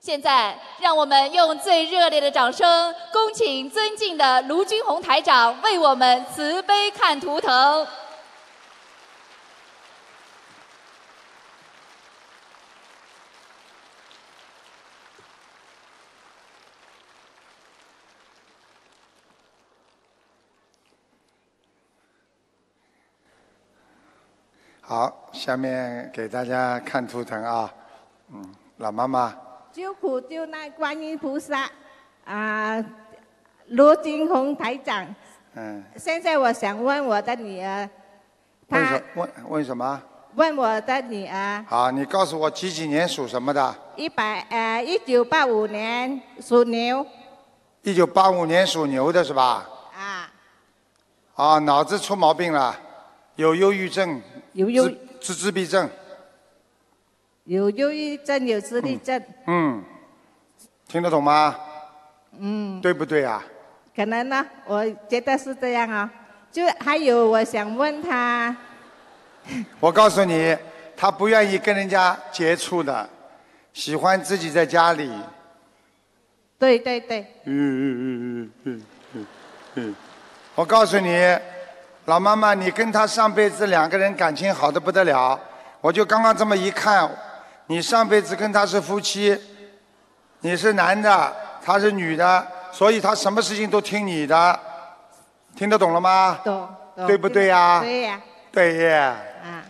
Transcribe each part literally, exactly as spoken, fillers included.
现在，让我们用最热烈的掌声，恭请尊敬的卢军宏台长为我们慈悲看图腾。 好，下面给大家看图腾啊。嗯，老妈妈。 救苦救难观音菩萨，啊，卢金红台长。 嗯。 现在我想问我的女儿， 问什问问什么？ 问我的女儿。 好，你告诉我几几年属什么的？ 一百呃，一九八五年属牛。 一九八五年属牛的是吧？ 啊。 啊，脑子出毛病了，有忧郁症， 有忧自自闭症。 有忧郁症，有自闭症。 嗯，听得懂吗？ 嗯。 对不对啊？ 可能呢，我觉得是这样啊、哦。就还有，我想问他。 我告诉你，他不愿意跟人家接触的，喜欢自己在家里。 对对对。 嗯嗯嗯嗯嗯嗯。我告诉你，老妈妈，你跟他上辈子两个人感情好的不得了，我就刚刚这么一看。你上辈子跟他是夫妻，你是男的，他是女的，所以他什么事情都听你的，听得懂了吗？ 懂。懂对不对呀？ 对呀。 对呀。 啊。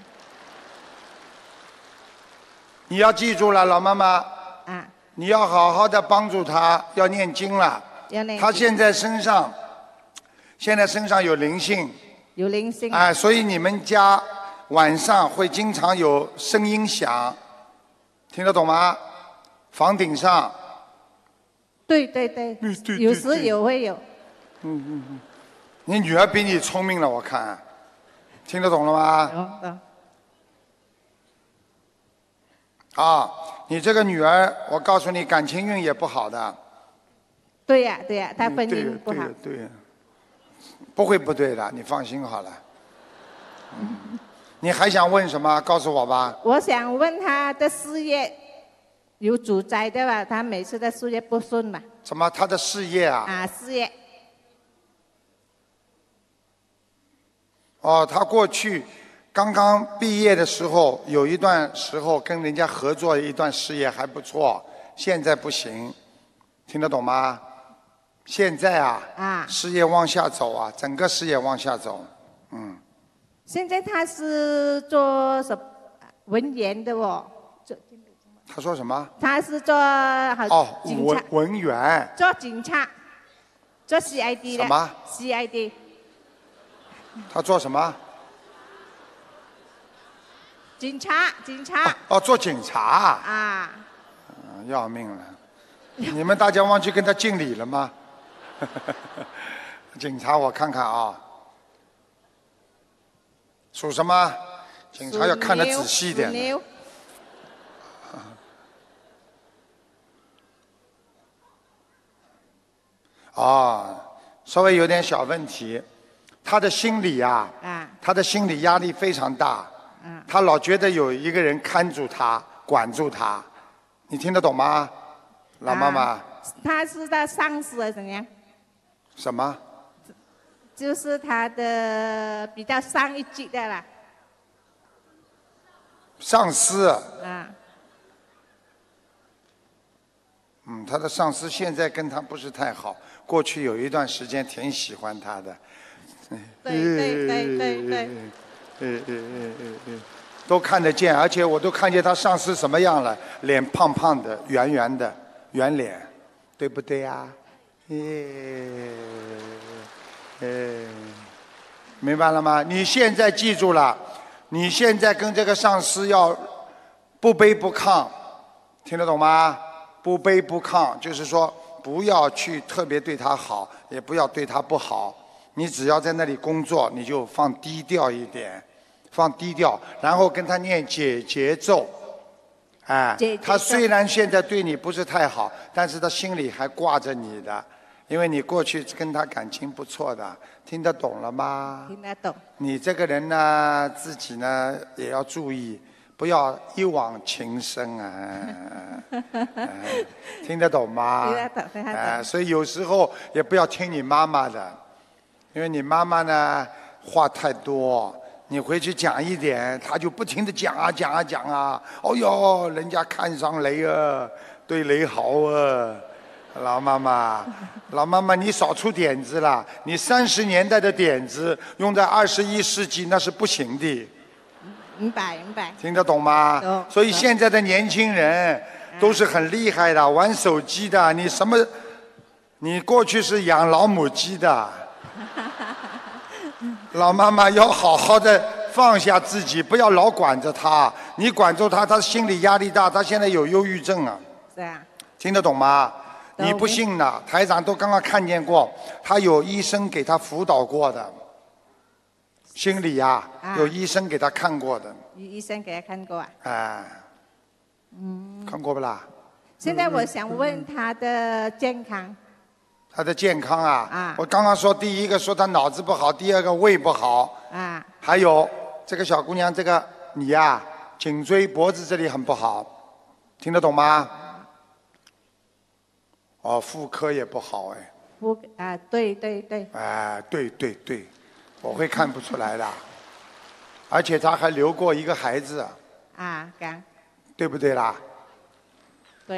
你要记住了，老妈妈。 啊。 你要好好的帮助他，要念经了。 要念经。 他现在身上，现在身上有灵性。 有灵性。 哎，所以你们家晚上会经常有声音响。听得懂吗？房顶上。 对对对。 对对对有时有会有。 嗯嗯嗯。你女儿比你聪明了，我看。听得懂了吗？ 懂懂。 啊，你这个女儿，我告诉你，感情运也不好的。 对呀、对呀、她婚对姻不好。 对对对不会不对的，你放心好了。嗯你还想问什么？告诉我吧。 我想问他的事业有主宰的吧？他每次的事业不顺嘛。 什么？他的事业啊？ 啊，事业。 哦，他过去刚刚毕业的时候，有一段时候跟人家合作一段事业还不错，现在不行，听得懂吗？现在啊， 啊， 事业往下走啊，整个事业往下走，嗯。 现在他是做什文员的哦？做他说什么？ 他是做好哦， 警察文文员。 做警察，做 C I D 的。 什么 ？C I D。 他做什么？ 警察，警察。 哦，做警察。 啊。 嗯，要命了！你们大家忘记跟他敬礼了吗？警察，我看看啊。属什么？警察要看得仔细一点的。 属牛。 哦，稍微有点小问题。他的心理啊， 啊他的心理压力非常大。 嗯他老觉得有一个人看住他、管住他，你听得懂吗，老妈妈？ 啊他是他上司还是怎样？ 什么？ 就是他的比较上一级的啦。 上司。 啊。 嗯，他的上司现在跟他不是太好，过去有一段时间挺喜欢他的。 对对对对对。 嗯嗯嗯嗯嗯，都看得见，而且我都看见他上司什么样了，脸胖胖的、圆圆的、圆脸，对不对呀？嗯嗯，明白了吗？你现在记住了，你现在跟这个上司要不卑不亢，听得懂吗？不卑不亢，就是说不要去特别对他好，也不要对他不好。你只要在那里工作，你就放低调一点，放低调，然后跟他念解结咒。哎，他虽然现在对你不是太好，但是他心里还挂着你的，因为你过去跟他感情不错的，听得懂了吗？ 听得懂。 你这个人呢，自己呢也要注意， 不要一往情深啊，啊听得懂吗？ 听得懂，听得懂。 啊，所以有时候也不要听你妈妈的，因为你妈妈呢话太多，你回去讲一点，她就不停的讲啊讲啊讲啊，哦哟，人家看上雷啊，对雷好啊。老妈妈，老妈妈，你少出点子了。你三十年代的点子用在二十一世纪那是不行的。 明白明白。 听得懂吗？ 懂。 所以现在的年轻人都是很厉害的，玩手机的。你什么？你过去是养老母鸡的。老妈妈要好好的放下自己，不要老管着他。你管住他，他心理压力大，他现在有忧郁症啊。 是啊。 听得懂吗？你不信的，台长都刚刚看见过，他有医生给他辅导过的，心理呀、啊啊，有医生给他看过的。 医生给他看过啊？ 啊，嗯，看过不啦？ 现在我想问他的健康。 他的健康啊？ 啊。 我刚刚说第一个说他脑子不好，第二个胃不好。 啊。 还有这个小姑娘，这个你呀、啊，颈椎脖子这里很不好，听得懂吗？哦，妇科也不好哎。 妇啊，对对对。 哎，对对对，我会看不出来的。而且他还留过一个孩子。 啊，刚。 对不对啦？ 对。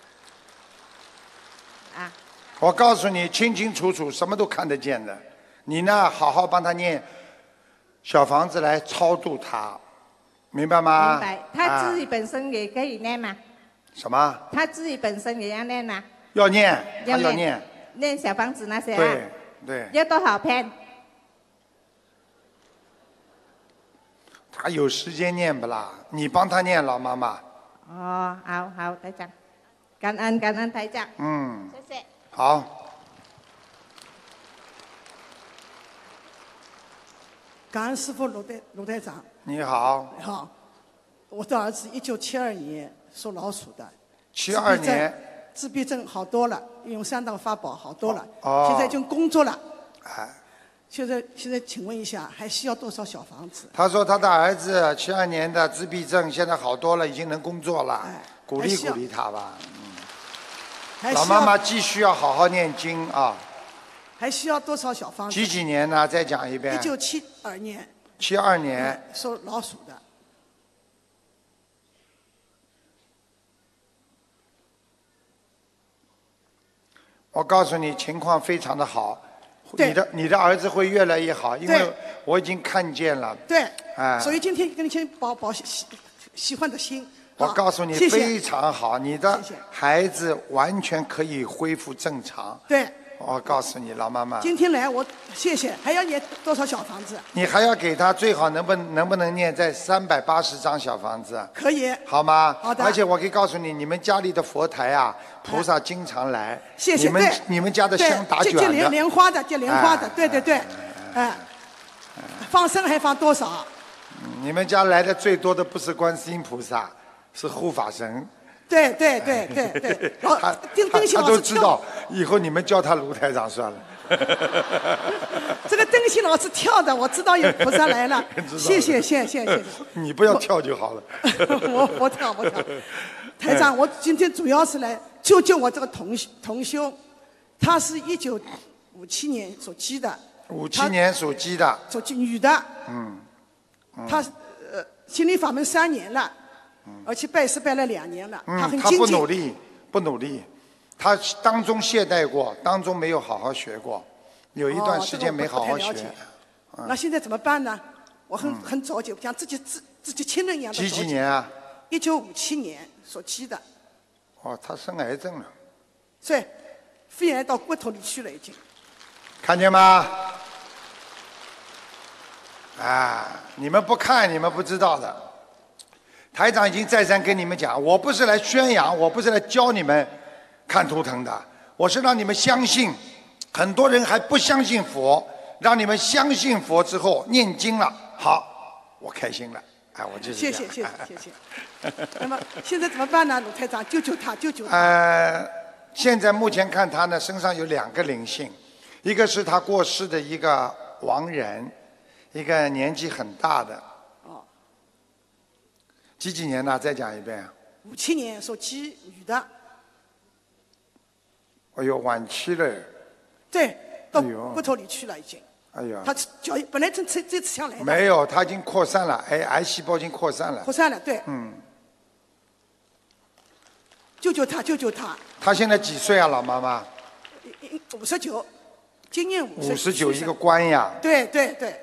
啊。 我告诉你，清清楚楚，什么都看得见的。你呢，好好帮他念小房子来超度他，明白吗？ 明白。他自己本身也可以念吗？ 啊、什么？ 他自己本身也要念吗？ 要念，他要念， 念小房子那些啊。 对对。 要多少篇？ 他有时间念不啦？你帮他念，老妈妈。 哦，好好，台长，感恩感恩台长。 嗯。 谢谢。 好。 感恩师父卢台卢台长。 你好。 你好，我的儿子一九七二年属老鼠的。 七二年。 自闭症好多了，用三档法宝好多了， 哦、 现在已经工作了。 哎。 现在现在请问一下，还需要多少小房子？ 他说他的儿子七二年的自闭症现在好多了，已经能工作了， 哎、 鼓励鼓励他吧。 嗯。 老妈妈继续要好好念经啊。 还需要多少小房子？ 几几年呢？再讲一遍。 一九七二年。 七二年。 属老鼠的。 我告诉你，情况非常的好，你的你的儿子会越来越好，因为我已经看见了。 对。 哎。 所以今天跟你先保保喜喜欢的心。 我告诉你， 谢谢非常好，你的孩子完全可以恢复正常。 对。 我告诉你，老妈妈。 今天来我谢谢，还要念多少小房子？ 你还要给他最好能不能不能念在三百八十张小房子？ 可以。 好吗？ 好的。 而且我可以告诉你，你们家里的佛台啊，菩萨经常来。 谢谢。 你们你们家的香打卷的。 结莲莲花的，结莲花的，对对对。哎。放生还放多少？ 你们家来的最多的不是观世音菩萨，是护法神。 对对对对对，老丁丁西他老师都知道，以后你们叫他卢台长算了。 这个丁西老师跳的，我知道有菩萨来了，谢谢谢谢谢谢。 你不要跳就好了。 我我跳我跳，台长，我今天主要是来救救我这个同同修，他是一九五七年属鸡的。 五七年属鸡的。 属鸡女的。 嗯。 他呃心灵法门三年了。而且拜师拜了两年了， 嗯、 他很精进。 他不努力，不努力，他当中懈怠过，当中没有好好学过，有一段时间没好好学。 哦这个、嗯、那现在怎么办呢？我很、嗯、很着急，像自己自自己亲人一样的着急。 几几年啊？ 一九五七年所鸡的。 哦，他生癌症了。 对，肺癌到骨头里去了已经。 看见吗？啊，你们不看，你们不知道的。台长已经再三跟你们讲，我不是来宣扬，我不是来教你们看图腾的，我是让你们相信。很多人还不相信佛，让你们相信佛之后念经了，好，我开心了。哎，我就是谢谢谢谢谢谢。那么现在怎么办呢？鲁台长，救救他，救救他。 呃，现在目前看他呢，身上有两个灵性，一个是他过世的一个亡人，一个年纪很大的。 几几年的？再讲一遍。 五七年属鸡，女的。 哎呦，晚期了。 对，到哎呦骨头里去了已经。 哎呀， 他脚本来这这这次想来的。 没有，它已经扩散了，癌癌细胞已经扩散了。 扩散了，对。 嗯。 救救他，救救他！ 他现在几岁啊，老妈妈？ 五十九，今年五五十九一个官呀。 对对对。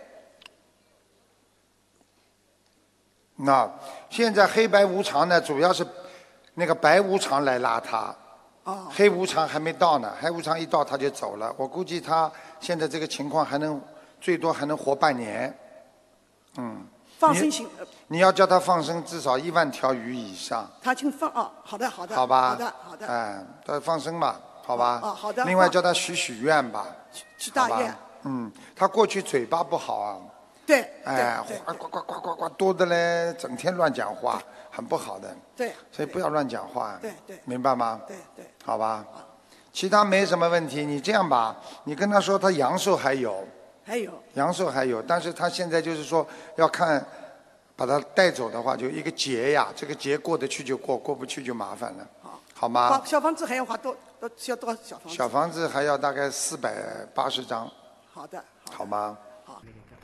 那现在黑白无常呢，主要是那个白无常来拉他。 哦。 黑无常还没到呢，黑无常一到他就走了。我估计他现在这个情况还能最多还能活半年。嗯。 放生行。 你要叫他放生至少一万条鱼以上。 他已经放哦，好的好的。 好吧。 好的好的。 哎，他放生吧，好吧。 哦好的。 另外叫他许许愿吧。 许大愿。 嗯，他过去嘴巴不好啊。 对。 哎，呱呱呱呱呱呱多的嘞，整天乱讲话，很不好的。 对。 所以不要乱讲话。 对对。 明白吗？ 对对。 好吧。其他没什么问题，你这样吧，你跟他说他阳寿还有。 还有。 阳寿还有，但是他现在就是说要看。把他带走的话，就一个劫呀，这个劫过得去就过，过不去就麻烦了，好，好吗？ 小房子还要花多多需要多少小房子？ 小房子还要大概四百八十张。 好的。 好吗？ 好。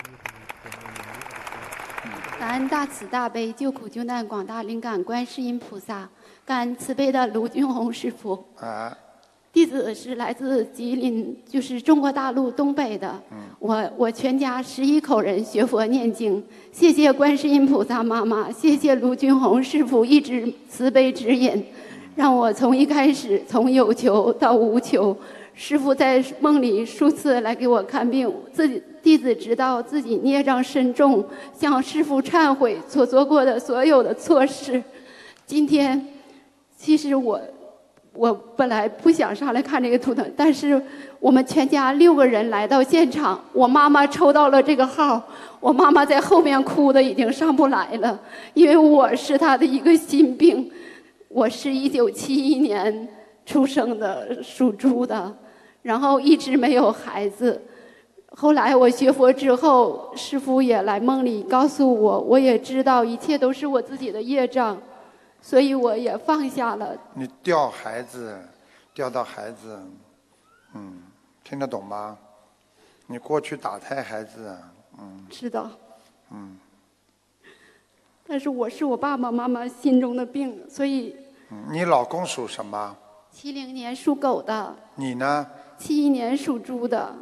感恩大慈大悲救苦救难广大灵感观世音菩萨，感恩慈悲的卢军红师傅。 啊。 弟子是来自吉林，就是中国大陆东北的。嗯、我我全家十一口人学佛念经，谢谢观世音菩萨妈妈，谢谢卢军红师傅一直慈悲指引，让我从一开始从有求到无求。师傅在梦里数次来给我看病，自己弟子知道自己孽障深重，向师傅忏悔所做过的所有的错事。今天，其实我。我本来不想上来看这个图腾，但是我们全家六个人来到现场，我妈妈抽到了这个号，我妈妈在后面哭的已经上不来了，因为我是她的一个心病。我是一九七一年出生的，属猪的，然后一直没有孩子。后来我学佛之后，师父也来梦里告诉我，我也知道一切都是我自己的业障。所以我也放下了。 你掉孩子，掉到孩子，嗯，听得懂吗？你过去打胎孩子，嗯。 知道。 嗯。 但是我是我爸爸妈妈心中的病，所以。 嗯，你老公属什么？ 七零年属狗的。 你呢？ 七一年属猪的。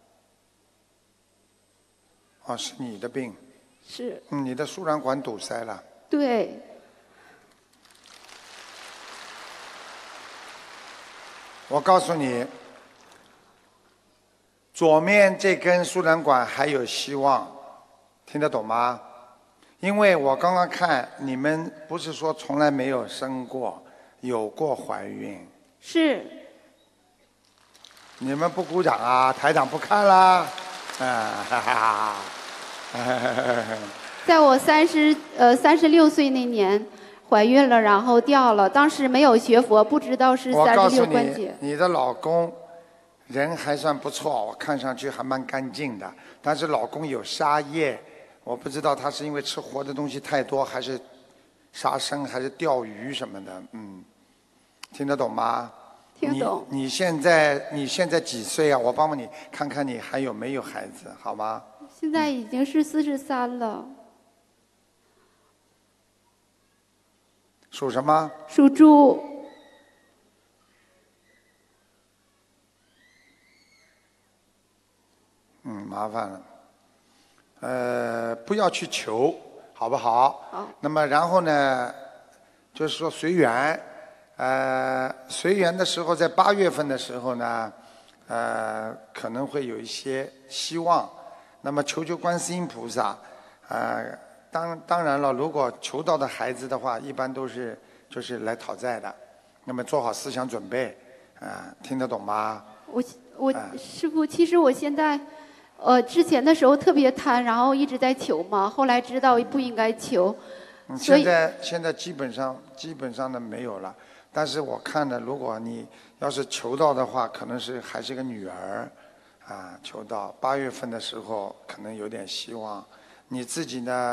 哦，是你的病。 是。 嗯，你的输卵管堵塞了。 对。 我告诉你，左面这根输卵管还有希望，听得懂吗？因为我刚刚看你们不是说从来没有生过，有过怀孕。 是。 你们不鼓掌啊？台长不看啦？啊哈哈！ 在我三十呃三十六岁那年。怀孕了，然后掉了。当时没有学佛，不知道是三十六关节。 我告诉你，你的老公人还算不错，我看上去还蛮干净的。但是老公有杀业，我不知道他是因为吃活的东西太多，还是杀生，还是钓鱼什么的。嗯，听得懂吗？ 听懂。 你你现在你现在几岁啊？我帮帮你看看你还有没有孩子，好吗？ 现在已经是四十三了。 属什么？ 属猪。 嗯，麻烦了。呃，不要去求，好不好？ 好。 那么然后呢，就是说随缘。呃，随缘的时候，在八月份的时候呢，呃，可能会有一些希望。那么求求观世音菩萨，呃。当当然了，如果求到的孩子的话，一般都是就是来讨债的，那么做好思想准备，啊、呃，听得懂吗？ 我我、呃、师父，其实我现在，呃，之前的时候特别贪，然后一直在求嘛，后来知道不应该求， 嗯、现在现在基本上基本上的没有了，但是我看呢，如果你要是求到的话，可能是还是个女儿，啊，求到八月份的时候可能有点希望，你自己呢？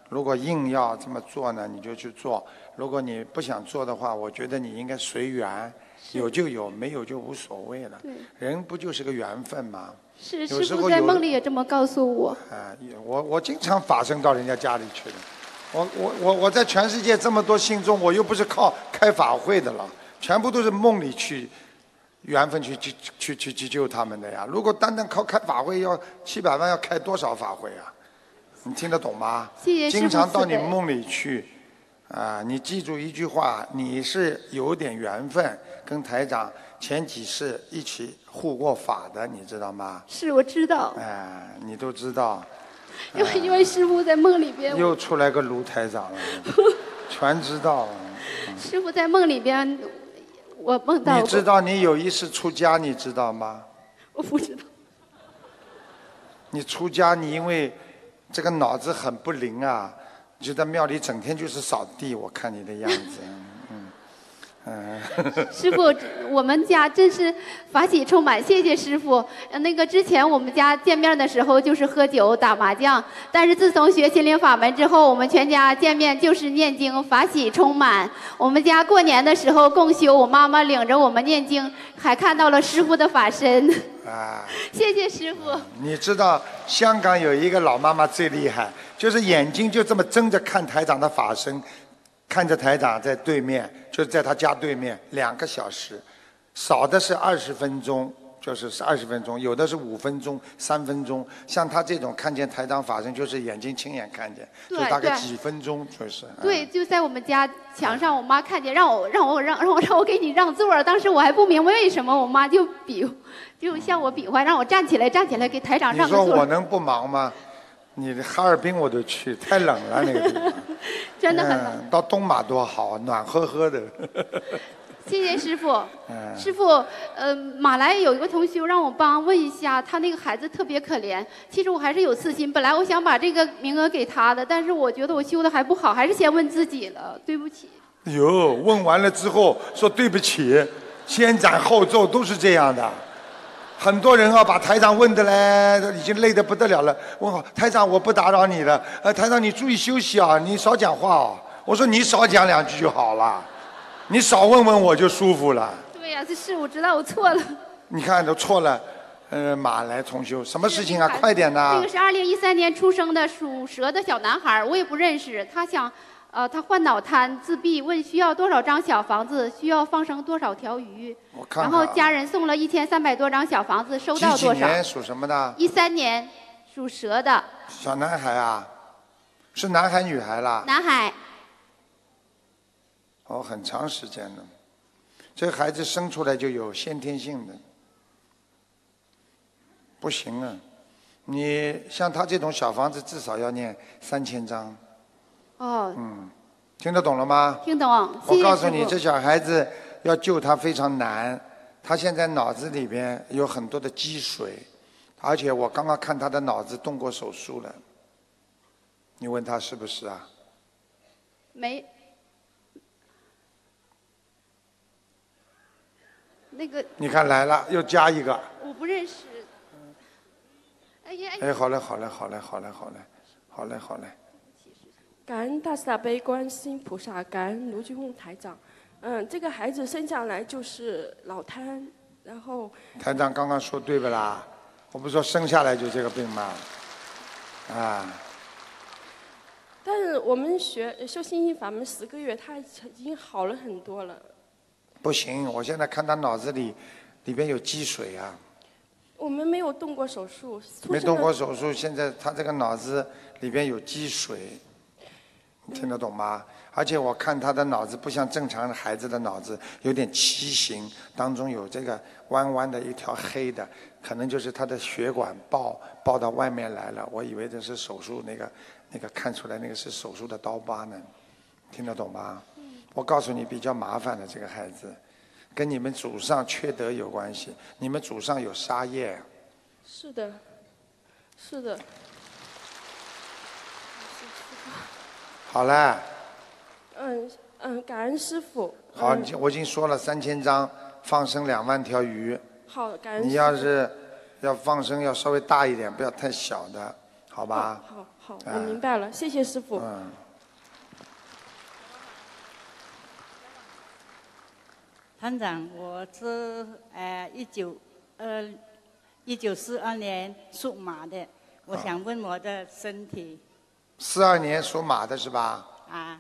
如果硬要这么做呢，你就去做；如果你不想做的话，我觉得你应该随缘，有就有，没有就无所谓了。 对， 人不就是个缘分吗？ 是有时候师傅在有梦里也这么告诉我。 啊，我我经常法身到人家家里去的。我我我我在全世界这么多信众，我又不是靠开法会的了，全部都是梦里去。缘分去去去去去救他们的呀！如果单单靠开法会，要七百万，要开多少法会啊？你听得懂吗？ 谢谢师父经常到慈悲你梦里去，啊，你记住一句话：你是有点缘分，跟台长前几世一起护过法的，你知道吗？ 是我知道。 哎，你都知道。 因为因为师傅在梦里边。 又出来个卢台长了，全知道。 师傅在梦里边。我梦到你知道你有一世出家，你知道吗？ 我不知道。 你出家，你因为这个脑子很不灵啊，就在庙里整天就是扫地，我看你的样子，嗯嗯。 师傅，我们家真是法喜充满，谢谢师傅。那个之前我们家见面的时候就是喝酒打麻将，但是自从学心灵法门之后，我们全家见面就是念经，法喜充满。我们家过年的时候共修，我妈妈领着我们念经，还看到了师傅的法身。 啊， 谢谢师傅。 你知道香港有一个老妈妈最厉害，就是眼睛就这么睁着看台长的法身。看着台长在对面，就是在他家对面，两个小时，少的是二十分钟，就是是二十分钟，有的是五分钟、三分钟。像他这种看见台长法身，就是眼睛亲眼看见，就大概几分钟，就是。 对，就在我们家墙上，我妈看见，让我让我让让我让我给你让座。当时我还不明白为什么，我妈就比，就向我比划，让我站起来，站起来给台长让个座。 你说我能不忙吗？你的哈尔滨我都去，太冷了那个地方。 真的很冷、 嗯。到东马多好，暖和和的。 谢谢师傅。 嗯、 师傅，呃，马来有一个同修让我帮问一下，他那个孩子特别可怜。其实我还是有私心，本来我想把这个名额给他的，但是我觉得我修的还不好，还是先问自己了，对不起。 哟，问完了之后说对不起，先斩后奏都是这样的。很多人啊，把台长问的嘞，已经累得不得了了。问好，台长，我不打扰你了。呃，台长，你注意休息啊，你少讲话哦。我说你少讲两句就好了，你少问问我就舒服了。 对呀、啊，这是我知道我错了。 你看都错了，呃，马来重修，什么事情啊？快点呐！ 这个是二零一三年出生的属蛇的小男孩，我也不认识。他想，呃，他患脑瘫、自闭，问需要多少张小房子，需要放生多少条鱼。 我看看、啊。 然后家人送了一千三百多张小房子，收到多少？ 几几年属什么的？ 一三年，属蛇的。 小男孩啊，是男孩女孩啦？ 男孩。 哦，很长时间了。这个孩子生出来就有先天性的，不行啊！你像他这种小房子，至少要念三千张。 哦。 嗯，听得懂了吗？ 听懂。谢谢我告诉你，这小孩子要救他非常难。他现在脑子里边有很多的积水，而且我刚刚看他的脑子动过手术了。你问他是不是啊？ 没。那个。 你看来了，又加一个。 我不认识。哎呀！ 哎，好嘞，好嘞，好嘞，好嘞，好嘞，好嘞，好嘞。 感恩大慈大悲观世音菩萨，感恩卢军红台长。嗯，这个孩子生下来就是脑瘫，然后。 台长刚刚说对不啦？我不是说生下来就这个病吗？啊。 但是我们学修心灵法门十个月，他已经好了很多了。 不行，我现在看他脑子里里边有积水啊。 我们没有动过手术。 没动过手术，现在他这个脑子里边有积水，你听得懂吗？而且我看他的脑子不像正常孩子的脑子，有点畸形，当中有这个弯弯的一条黑的，可能就是他的血管爆爆到外面来了。我以为这是手术那个那个看出来那个是手术的刀疤呢，听得懂吗？我告诉你，比较麻烦的这个孩子，跟你们祖上缺德有关系。你们祖上有杀业。 是的，是的。 好了。 嗯嗯，感恩师父。 好， 嗯、 我已经说了三千张，放生两万条鱼。 好，感恩师父。 你要是要放生，要稍微大一点，不要太小的。 好吧？ 好好， 哎我明白了，谢谢师傅。 嗯。 团长，我是呃一九呃一九四二年属马的，我想问我的身体。 四二年属马的是吧？ 啊。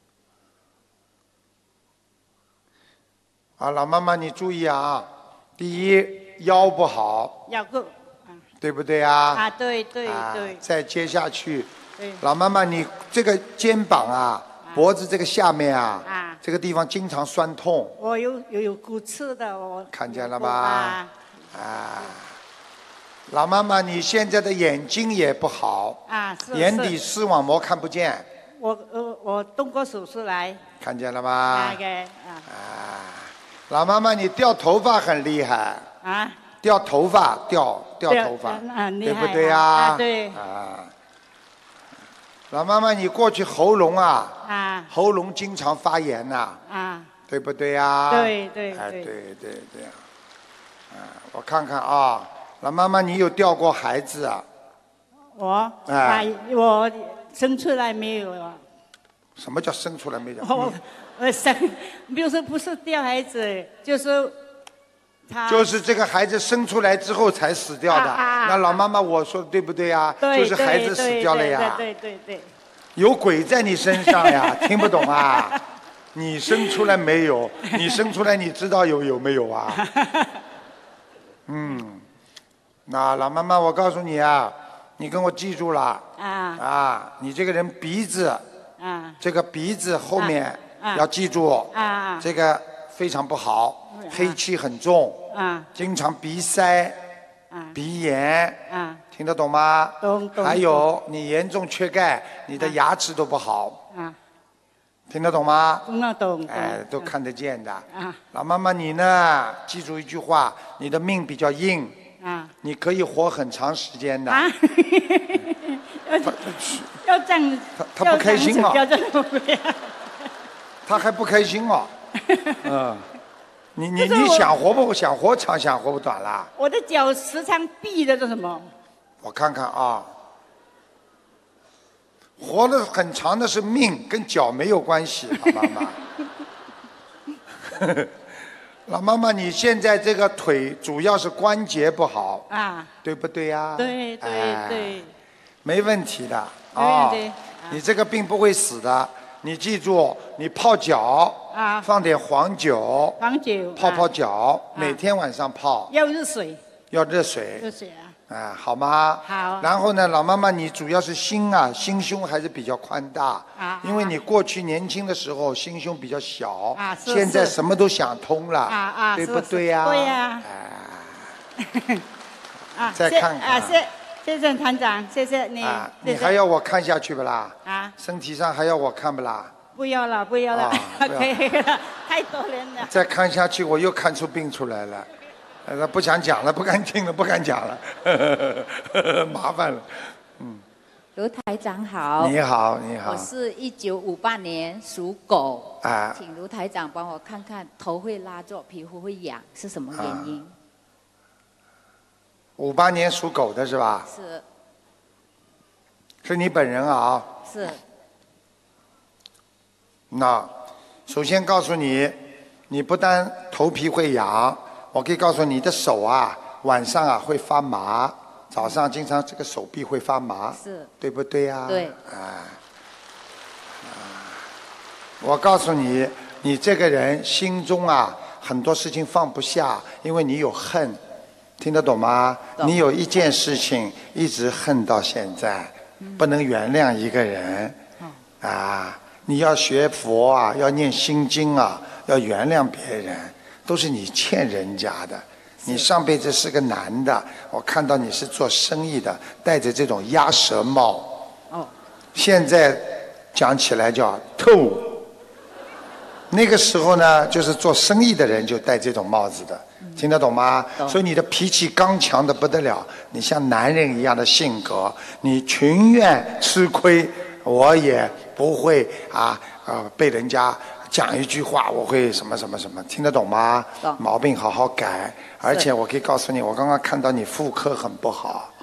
啊，老妈妈你注意啊，第一腰不好， 腰部。 对不对啊？ 啊，对对啊对。 再接下去， 对。 老妈妈你这个肩膀啊，脖子这个下面啊， 啊这个地方经常酸痛。 我有有有骨刺的，我看见了吧？ 啊。 啊，老妈妈你现在的眼睛也不好。 啊，是。 眼底视网膜看不见。 我我我动过手术来。 看见了吧？ 那个啊。 啊，老妈妈你掉头发很厉害。 啊。 掉头发，掉掉头发， 啊、 对不对呀、 啊？啊，对。 啊，老妈妈，你过去喉咙啊， 啊， 喉咙经常发炎呐、 啊，啊， 对不对呀？ 对对对。 哎，对对对。啊，我看看啊，老妈妈，你有掉过孩子啊？ 我哎、 啊，我生出来没有啊？ 什么叫生出来没有？ 我我生，比如说不是掉孩子，就是。 就是这个孩子生出来之后才死掉的， 啊啊、 那老妈妈我说的对不对呀？ 对， 就是孩子死掉了呀。 对对对 对, 对。 有鬼在你身上呀，听不懂啊？你生出来没有？你生出来你知道有有没有啊？嗯，那老妈妈，我告诉你啊，你跟我记住了啊啊，你这个人鼻子啊，这个鼻子后面要记住啊，这个非常不好。黑气很重，啊，经常鼻塞，啊，鼻炎，啊，听得懂吗？ 懂懂。 还有你严重缺钙，你的牙齿都不好，啊，听得懂吗？ 懂了懂。 哎，都看得见的。啊，老妈妈你呢？记住一句话，你的命比较硬，啊，你可以活很长时间的。啊， 要这样。 他他不开心哦。他还不开心哦。嗯。你你你想活不想活长想活不短啦？ 我的脚时常闭的，这什么？ 我看看啊，活得很长的是命，跟脚没有关系，老妈妈。老妈妈，你现在这个腿主要是关节不好啊，对不对呀？ 对对对、哎， 没问题的啊、哦，你这个病不会死的。你记住，你泡脚，啊，放点黄酒， 黄酒泡泡脚，啊、每天晚上泡。 要热水。 要热水。 热水啊。 啊，好吗？ 好。 然后呢，老妈妈，你主要是心啊，心胸还是比较宽大。啊。因为你过去年轻的时候心胸比较小。啊，是。现在什么都想通了。啊啊，对不对呀？ 对呀。 哎。啊。再看看。 啊，谢。谢谢团长，谢谢你。 啊，你还要我看下去不啦？啊，身体上还要我看不啦？ 不要了，不要了，啊、可以了，太多人了。 再看下去，我又看出病出来了，呃，不想讲了，不敢听了，不敢讲了，呵呵麻烦了，嗯。 卢台长好。 你好，你好。 我是一九五八年属狗。 啊。 请卢台长帮我看看，头会拉皱，皮肤会痒，是什么原因？啊五八年属狗的是吧？ 是。 是你本人啊？ 是。 那首先告诉你，你不但头皮会痒，我可以告诉你的手啊，晚上啊会发麻，早上经常这个手臂会发麻， 是， 对不对呀？ 对。 啊，我告诉你，你这个人心中啊很多事情放不下，因为你有恨。听得懂吗？你有一件事情一直恨到现在，嗯、不能原谅一个人，嗯、啊！你要学佛啊，要念心经啊，要原谅别人，都是你欠人家的。你上辈子是个男的，我看到你是做生意的，戴着这种鸭舌帽。哦。现在讲起来叫透。那个时候呢，就是做生意的人就戴这种帽子的。听得懂吗？懂。所以你的脾气刚强的不得了，你像男人一样的性格，你情愿吃亏，我也不会啊呃被人家讲一句话，我会什么什么什么，听得懂吗？懂。毛病好好改，而且我可以告诉你，我刚刚看到你妇科很不好，嗯，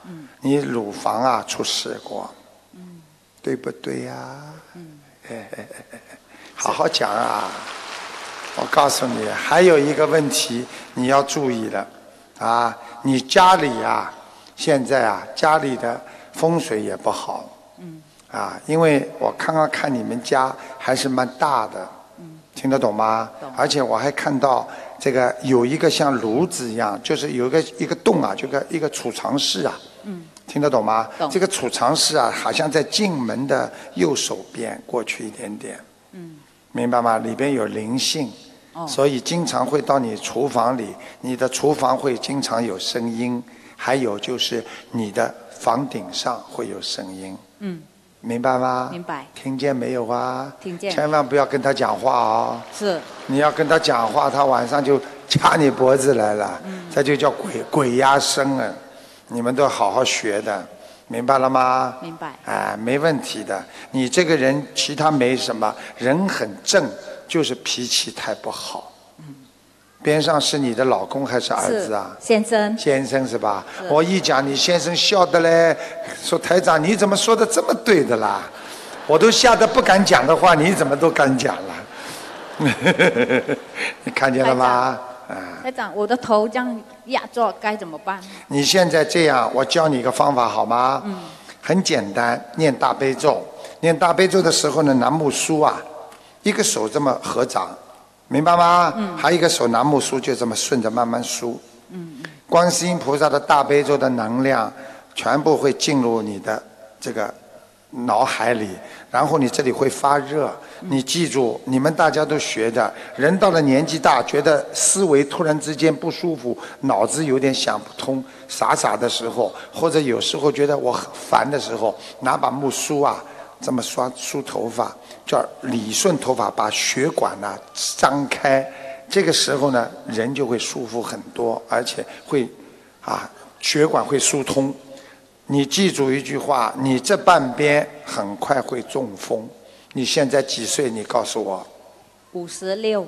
你乳房啊出事过， 嗯， 对不对呀、啊？ 嗯， 哎哎哎哎，好好讲啊！我告诉你，还有一个问题你要注意了啊！你家里啊，现在啊，家里的风水也不好。 嗯。 啊，因为我刚刚看你们家还是蛮大的， 嗯， 听得懂吗？ 懂。 而且我还看到这个有一个像炉子一样，就是有一个一个洞啊，就个一个储藏室啊。 嗯。 听得懂吗？ 懂。 这个储藏室啊，好像在进门的右手边过去一点点。 嗯。 明白吗？里边有灵性。 哦。 所以经常会到你厨房里，你的厨房会经常有声音，还有就是你的房顶上会有声音。 嗯。 明白吗？ 明白。 听见没有啊？ 听见。 千万不要跟他讲话哦。 是。 你要跟他讲话，他晚上就掐你脖子来了。嗯。这就叫鬼鬼压身啊！你们都好好学的，明白了吗？ 明白。 哎，没问题的。你这个人其他没什么，人很正，就是脾气太不好。嗯。边上是你的老公还是儿子啊？ 先生。 先生是吧？是。我一讲你先生笑的嘞，说台长你怎么说的这么对的啦？我都吓得不敢讲的话，你怎么都敢讲了？你看见了吗？ 啊。台长，我的头这样压着该怎么办？ 你现在这样，我教你一个方法好吗？ 嗯。 很简单，念大悲咒。念大悲咒的时候呢，拿木梳啊，一个手这么合掌。明白吗？嗯。还有一个手拿木梳，就这么顺着慢慢梳。嗯嗯。观世音菩萨的大悲咒的能量，全部会进入你的这个脑海里，然后你这里会发热。嗯、你记住，你们大家都学的，人到了年纪大，觉得思维突然之间不舒服，脑子有点想不通，傻傻的时候，或者有时候觉得我很烦的时候，拿把木梳啊。这么刷梳头发，叫理顺头发，把血管呢、啊、张开，这个时候呢，人就会舒服很多，而且会啊血管会疏通。你记住一句话，你这半边很快会中风。你现在几岁？你告诉我。 五十六。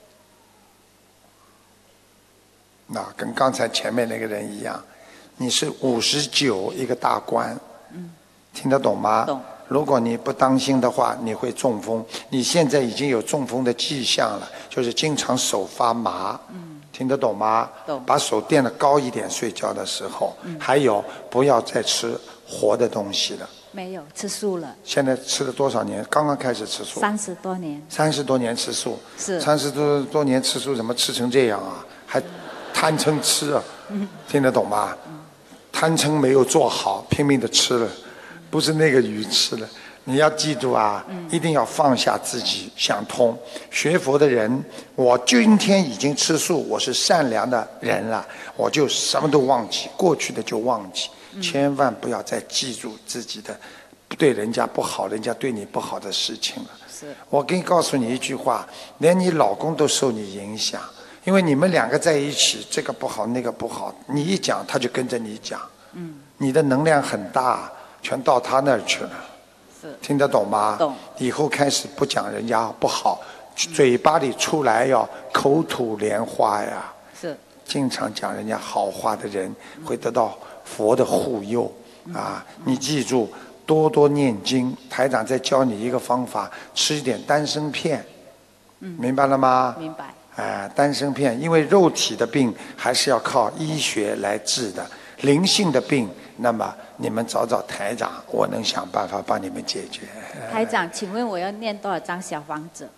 那跟刚才前面那个人一样，你是五十九一个大关。嗯。听得懂吗？ 懂。 如果你不当心的话，你会中风。你现在已经有中风的迹象了，就是经常手发麻。嗯。听得懂吗？ 懂。 把手垫得高一点，睡觉的时候。嗯。还有，不要再吃活的东西了。 没有，吃素了。 现在吃了多少年？刚刚开始吃素。 三十多年。 三十多年吃素。 是。 三十多多年吃素，怎么吃成这样啊？还贪嗔吃啊？嗯。听得懂吗？嗯。贪嗔没有做好，拼命的吃了。不是那个鱼吃了，你要记住啊，嗯、一定要放下自己，想通。学佛的人，我今天已经吃素，我是善良的人了，我就什么都忘记，过去的就忘记，嗯、千万不要再记住自己的对人家不好，人家对你不好的事情了。 是。我跟你告诉你一句话，连你老公都受你影响，因为你们两个在一起，这个不好，那个不好，你一讲他就跟着你讲。嗯。你的能量很大。全到他那儿去了， 是听得懂吗？ 懂。 以后开始不讲人家不好，嗯、嘴巴里出来要口吐莲花呀。 是。 经常讲人家好话的人，会得到佛的护佑、嗯、啊！你记住，多多念经。台长再教你一个方法，吃一点丹参片。嗯。明白了吗？ 明白。 哎、呃，丹参片，因为肉体的病还是要靠医学来治的，灵性的病。那么你们找找台长，我能想办法帮你们解决。 台长，请问我要念多少张小房子？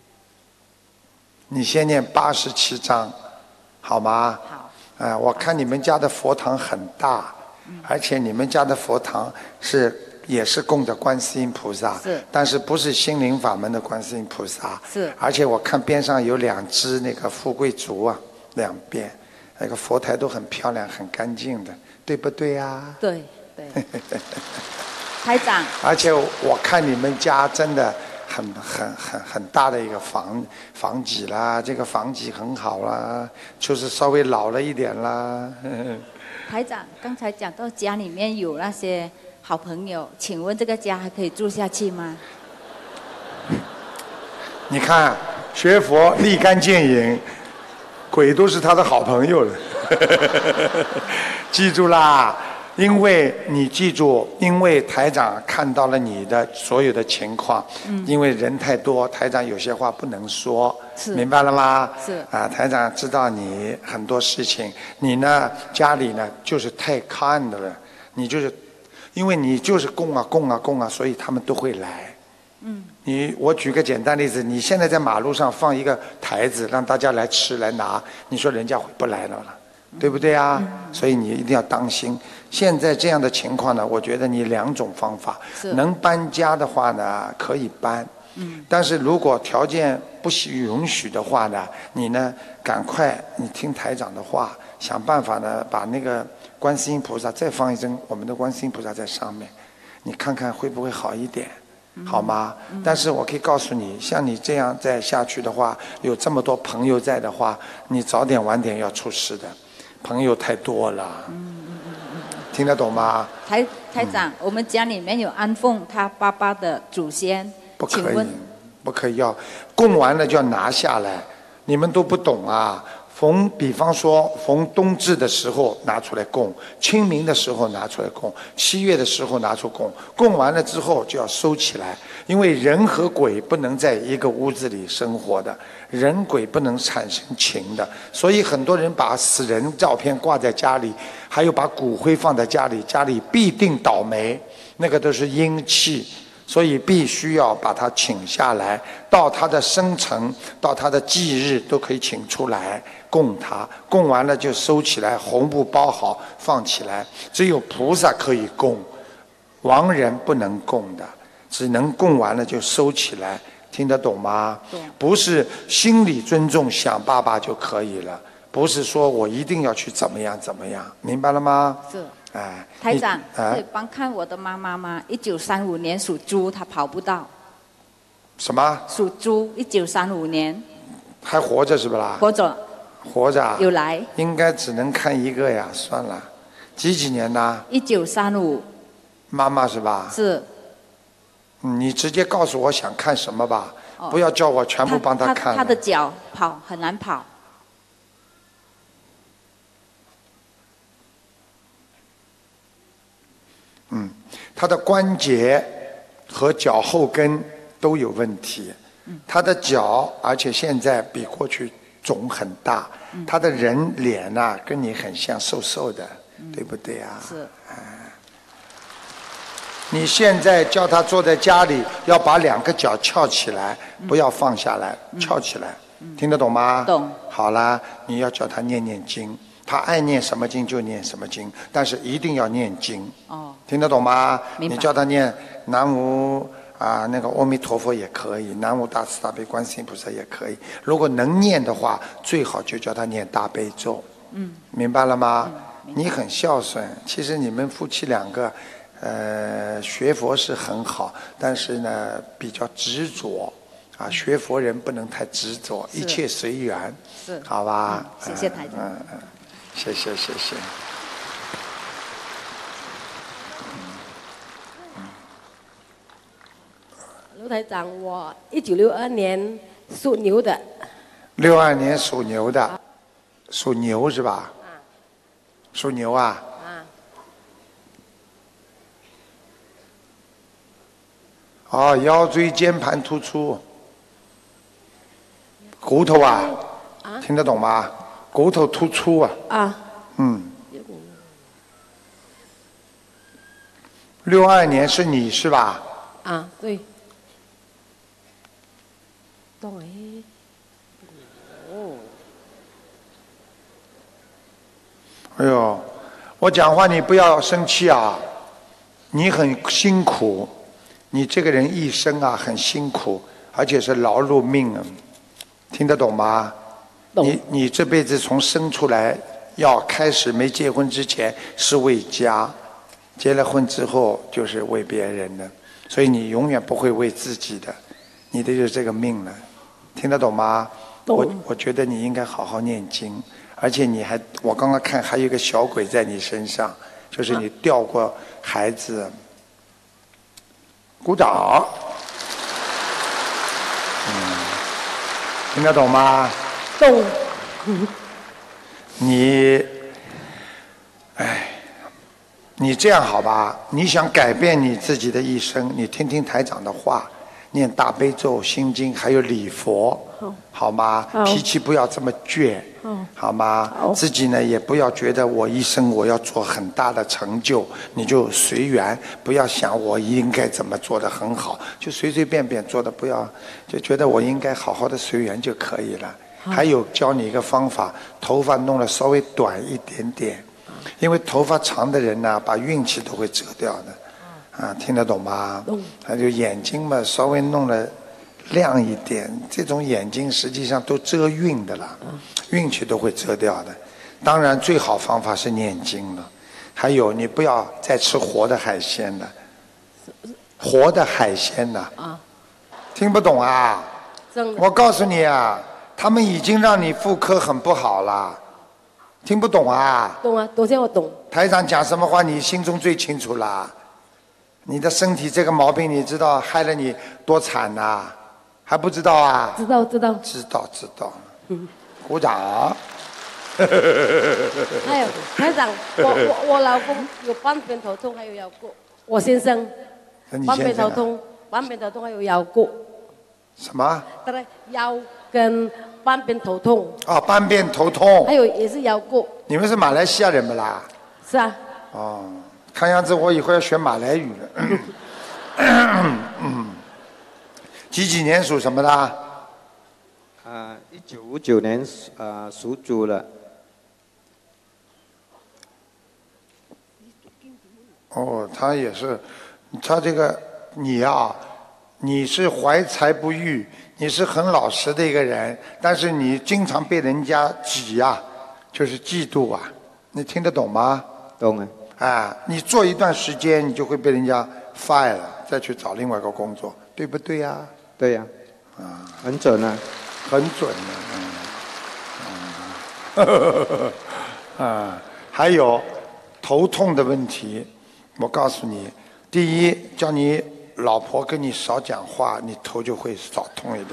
你先念八十七章，好吗？ 好。 啊、呃，我看你们家的佛堂很大，嗯、而且你们家的佛堂是也是供着观世音菩萨， 是， 但是不是心灵法门的观世音菩萨， 是。 而且我看边上有两只那个富贵竹啊，两边那个佛台都很漂亮、很干净的。对不对呀、啊？ 对对。台长。 而且我看你们家真的很很很很大的一个房房脊啦，这个房脊很好啦，就是稍微老了一点啦。 台长，刚才讲到家里面有那些好朋友，请问这个家还可以住下去吗？ 你看，学佛立竿见影，鬼都是他的好朋友了。记住啦， 因为你记住，因为台长看到了你的所有的情况， 嗯因为人太多，台长有些话不能说， 是明白了吗？ 是啊，台长知道你很多事情，你呢家里呢就是太看的了，你就是因为你就是供啊供啊供啊，所以他们都会来。 嗯你我举个简单例子，你现在在马路上放一个台子，让大家来吃来拿，你说人家会不来了了？对不对啊？所以你一定要当心。现在这样的情况呢，我觉得你两种方法，能搬家的话呢，可以搬。 嗯。 但是如果条件不允许的话呢，你呢赶快你听台长的话，想办法呢把那个观世音菩萨再放一尊我们的观世音菩萨在上面，你看看会不会好一点？好吗？ 嗯、 但是我可以告诉你，像你这样再下去的话，有这么多朋友在的话，你早点晚点要出事的。朋友太多了， 嗯嗯嗯嗯、 听得懂吗？ 台台长、嗯，我们家里面有安奉他爸爸的祖先， 不可以，不可以要供完了就要拿下来，你们都不懂啊。逢比方说逢冬至的时候拿出来供，清明的时候拿出来供，七月的时候拿出供，供完了之后就要收起来，因为人和鬼不能在一个屋子里生活的，人鬼不能产生情的，所以很多人把死人照片挂在家里，还有把骨灰放在家里，家里必定倒霉，那个都是阴气。所以必须要把它请下来，到他的生辰，到他的忌日都可以请出来供他，供完了就收起来，红布包好放起来。只有菩萨可以供，亡人不能供的，只能供完了就收起来，听得懂吗？不是心里尊重想爸爸就可以了，不是说我一定要去怎么样怎么样，明白了吗？ 是。 哎， 台长， 哎、 可以帮看我的妈妈吗？一九三五年属猪，她跑不到。 什么？ 属猪，一九三五年。 还活着是不啦？ 活着。 活着啊？ 有来。 应该只能看一个呀，算了。几几年的？ 一九三五。 妈妈是吧？ 是。 嗯，你直接告诉我想看什么吧，哦、不要叫我全部帮他看。 他的脚跑很难跑。 嗯，他的关节和脚后跟都有问题。他的脚，而且现在比过去肿很大。他的人脸呐、啊，跟你很像，瘦瘦的，对不对啊？ 是。 啊，你现在叫他坐在家里，要把两个脚翘起来，不要放下来，翘起来，听得懂吗？ 懂。 好啦，你要叫他念念经。他爱念什么经就念什么经，但是一定要念经。 哦， 听得懂吗？ 明白。 你叫他念南无啊那个阿弥陀佛也可以，南无大慈大悲观世音菩萨也可以。如果能念的话，最好就叫他念大悲咒。 嗯， 明白了吗？ 嗯、 你很孝顺，其实你们夫妻两个，呃，学佛是很好，但是呢比较执着。啊，学佛人不能太执着，一切随缘。 是。 好吧。 嗯、谢谢台长。 嗯嗯。谢谢谢谢。 卢台长，我一九六二年属牛的。 六二年属牛的，属牛是吧？啊。属牛啊。 啊。 哦，腰椎间盘突出。骨头啊。啊。听得懂吗？骨头突出啊！ 啊， 嗯，六二年是你是吧？ 啊，对。对。哦。 哎呦，我讲话你不要生气啊！你很辛苦，你这个人一生啊很辛苦，而且是劳碌命啊，听得懂吗？你你这辈子从生出来要开始没结婚之前是为家，结了婚之后就是为别人的，所以你永远不会为自己的，你的就是这个命了，听得懂吗？我我觉得你应该好好念经，而且你还我刚刚看还有一个小鬼在你身上，就是你掉过孩子，鼓掌，嗯，听得懂吗？ 懂。 你，哎， 你这样好吧？你想改变你自己的一生，你听听台长的话，念大悲咒、心经，还有礼佛， 好， 好吗？ 好脾气不要这么倔， 好好吗？ 好自己呢也不要觉得我一生我要做很大的成就，你就随缘，不要想我应该怎么做得很好，就随随便便做的，不要就觉得我应该好好的随缘就可以了。还有教你一个方法，头发弄得稍微短一点点，因为头发长的人呢，把运气都会遮掉的。啊，听得懂吗？ 懂。 还有眼睛嘛，稍微弄得亮一点，这种眼睛实际上都遮运的了，运气都会遮掉的。当然，最好方法是念经了。还有，你不要再吃活的海鲜了，活的海鲜呢？ 啊， 听不懂啊？ 真的。 我告诉你啊，他们已经让你妇科很不好了，听不懂啊？ 懂啊，懂，现在我懂。 台长讲什么话，你心中最清楚啦。你的身体这个毛病，你知道害了你多惨呐、啊？还不知道啊？ 知道，知道。 知道，知道。嗯，鼓掌。 还有台长，我我我老公有半边头痛，还有腰骨。我先生半边头痛，半边头痛还有腰骨。 什么？ 对，腰跟半边头痛。 啊，半边头痛。 还有也是腰骨。 你们是马来西亚人不啦？ 是啊。 哦，看样子我以后要学马来语了。嗯，几几年属什么的？ 啊，一九五九年啊属猪的。 哦，他也是，他这个你呀、啊，你是怀才不遇，你是很老实的一个人，但是你经常被人家挤呀、啊，就是嫉妒啊，你听得懂吗？ 懂啊。 啊，你做一段时间，你就会被人家 fire 了，再去找另外一个工作，对不对呀、啊？ 对呀、 啊。啊， 很准啊。 很准的，嗯。啊，还有头痛的问题。我告诉你，第一，叫你老婆跟你少讲话，你头就会少痛一点。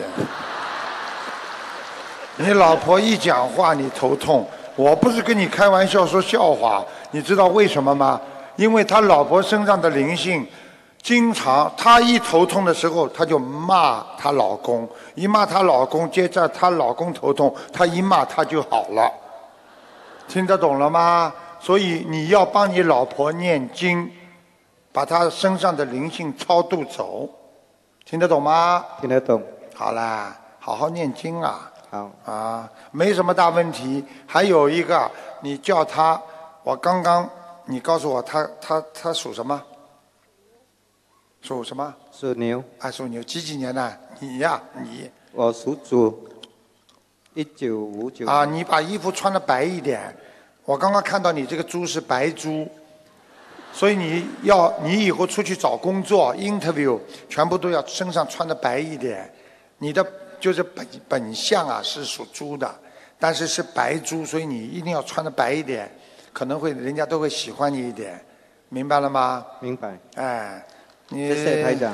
你老婆一讲话，你头痛。我不是跟你开玩笑说笑话，你知道为什么吗？因为他老婆身上的灵性，经常她一头痛的时候，她就骂她老公，一骂她老公，接着她老公头痛，她一骂她就好了。听得懂了吗？所以你要帮你老婆念经，把她身上的灵性超度走，听得懂吗？ 听得懂。 好啦，好好念经啊。 好。 啊，没什么大问题。还有一个，你叫她，我刚刚你告诉我她她她属什么？属什么？ 属牛。 啊，属牛，几几年的？你呀、啊，你。 我属猪。一九五九。 啊，你把衣服穿得白一点。我刚刚看到你这个猪是白猪，所以你要你以后出去找工作 interview 全部都要身上穿得白一点。你的就是本本相啊是属猪的，但是是白猪，所以你一定要穿得白一点，可能会人家都会喜欢你一点，明白了吗？ 明白。 哎，你谢谢台长。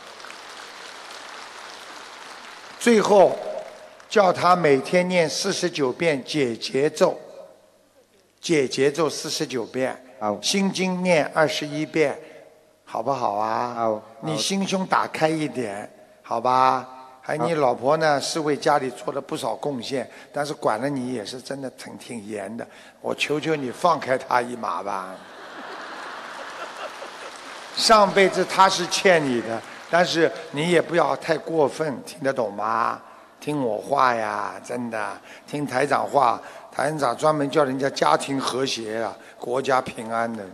最后叫他每天念四十九遍解结咒。解节奏四十九遍， 好。 心经念二十一遍，好不好啊？ 好。 你心胸打开一点，好吧？还你老婆呢，是为家里做了不少贡献，但是管了你也是真的挺挺严的。我求求你放开她一马吧。上辈子她是欠你的，但是你也不要太过分，听得懂吗？听我话呀，真的，听台长话。台长专门叫人家家庭和谐啊，国家平安的。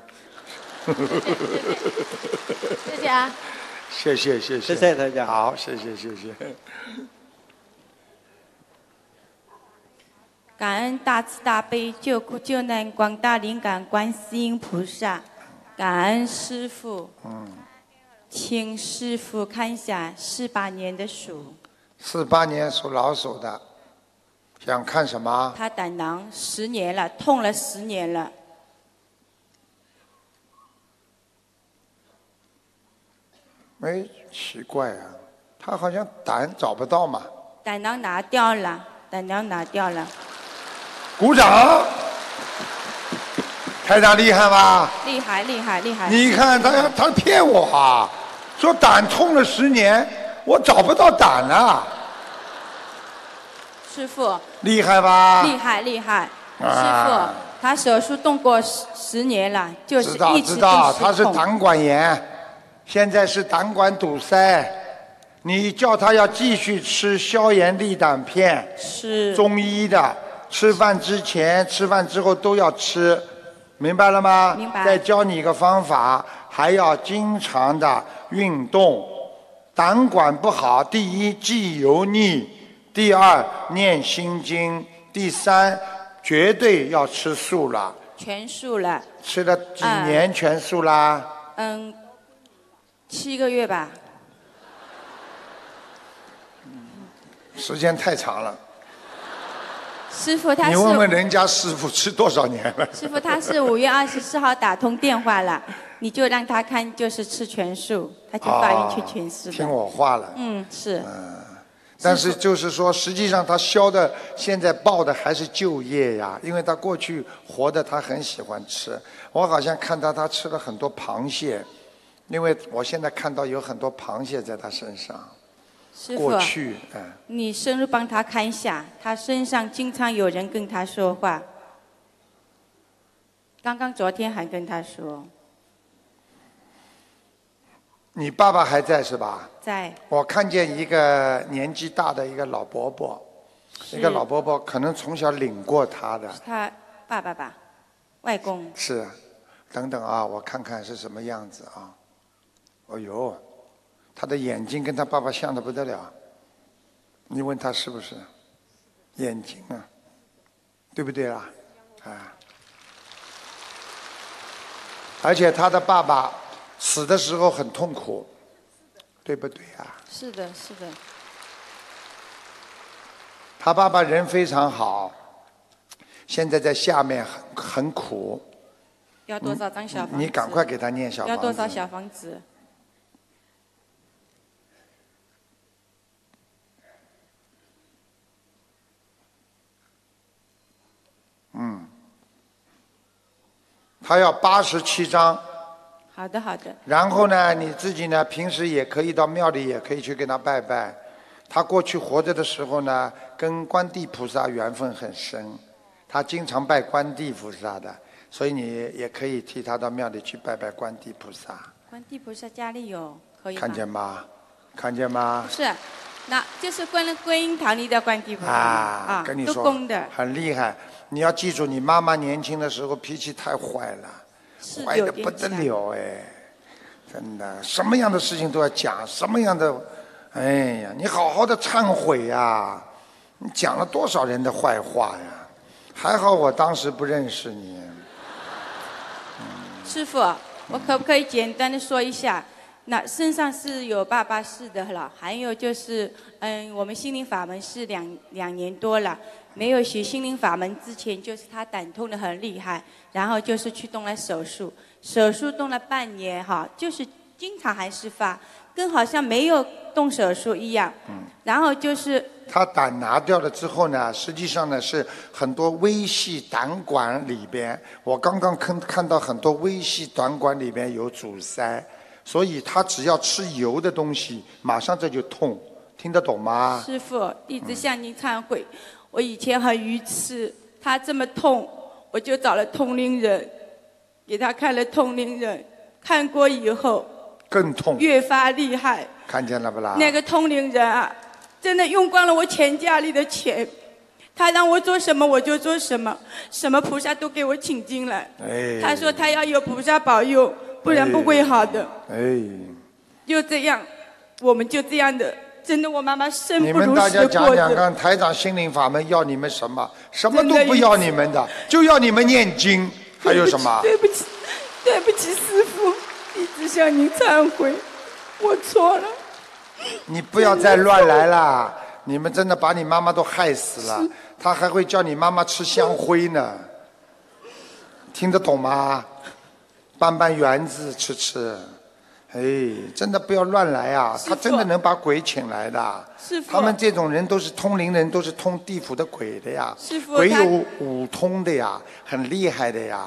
谢谢啊。 谢谢谢谢。 谢谢台长。 好，谢谢谢谢。 感恩大慈大悲救苦救难广大灵感观世音菩萨，感恩师父。 嗯。 请师父看一下四八年的鼠。 四八年属老鼠的。想看什么？ 他胆囊十年了，痛了十年了。 哎，奇怪啊，他好像胆找不到嘛。 胆囊拿掉了，胆囊拿掉了。 鼓掌！ 台长厉害吧？ 厉害厉害厉害！ 你看他他骗我啊，说胆痛了十年，我找不到胆啊。 师傅。 厉害吧？ 厉害厉害！ 啊、 师傅，他手术动过十十年了，就是一直知道， 都他是胆管炎，现在是胆管堵塞。你叫他要继续吃消炎利胆片， 是中医的，吃饭之前、吃饭之后都要吃，明白了吗？ 明白。 再教你一个方法，还要经常的运动。胆管不好，第一忌油腻，第二念心经，第三绝对要吃素了。 全素了。 吃了几年全素啦？ 嗯，七个月吧。 时间太长了。 师傅他是。 你问问人家师傅吃多少年了？ 师傅他是五月二十四号打通电话了，你就让他看就是吃全素，他就发愿去全素、哦。 听我话了。 嗯，是。 嗯，但是就是说，实际上他消的现在报的还是旧业呀，因为他过去活的他很喜欢吃。我好像看到他吃了很多螃蟹，因为我现在看到有很多螃蟹在他身上。 师傅， 过去，嗯， 你深入帮他看一下，他身上经常有人跟他说话。刚刚昨天还跟他说。 你爸爸还在是吧？ 在。 我看见一个年纪大的一个老伯伯，一个老伯伯可能从小领过他的。 是他爸爸吧？外公。 是，等等啊，我看看是什么样子啊。哦呦。他的眼睛跟他爸爸像的不得了，你问他是不是？眼睛啊，对不对啦？啊！而且他的爸爸死的时候很痛苦，对不对啊？ 是的，是的。 他爸爸人非常好，现在在下面很很苦。 要多少张小房子？ 你赶快给他念小房子。 要多少小房子？ 嗯，他要八十七张。 好的，好的。 然后呢，你自己呢，平时也可以到庙里，也可以去跟他拜拜。他过去活着的时候呢，跟观地菩萨缘分很深，他经常拜观地菩萨的，所以你也可以替他到庙里去拜拜观地菩萨。 观地菩萨家里有，可以吗？ 看见吗？看见吗？ 是。那就是观了观音堂里的观地菩萨啊，跟你说， 都供的， 很厉害。你要记住，你妈妈年轻的时候脾气太坏了，坏的不得了哎，真的，什么样的事情都要讲，什么样的，哎呀，你好好的忏悔呀！你讲了多少人的坏话呀？还好我当时不认识你。 嗯、师父，我可不可以简单的说一下？那身上是有爸爸是的了，还有就是，嗯，我们心灵法门是两两年多了，没有学心灵法门之前，就是他胆痛的很厉害，然后就是去动了手术，手术动了半年哈，就是经常还是发，跟好像没有动手术一样。嗯。然后就是。 他胆拿掉了之后呢，实际上呢是很多微细胆管里边，我刚刚看看到很多微细胆管里边有阻塞。所以他只要吃油的东西，马上这就痛，听得懂吗？ 师父，弟子向您忏悔，嗯、我以前很愚痴，他这么痛，我就找了通灵人，给他看了通灵人，看过以后更痛， 越发厉害。 看见了不啦？ 那个通灵人啊，真的用光了我钱家里的钱，他让我做什么我就做什么，什么菩萨都给我请进来。哎、他说他要有菩萨保佑。不然不会好的。哎，就这样，我们就这样的，真的，我妈妈生不如死的过着。 你们大家讲讲看，台长心灵法门要你们什么？什么都不要你们的，就要你们念经，还有什么？ 对不起，对不起，师父，弟子向您忏悔，我错了。 你不要再乱来了，你们真的把你妈妈都害死了，他还会叫你妈妈吃香灰呢，听得懂吗？搬搬园子吃吃，哎，真的不要乱来啊！他真的能把鬼请来的。 师父， 他们这种人都是通灵人，都是通地府的鬼的呀。 师父， 鬼有五通的呀，很厉害的呀。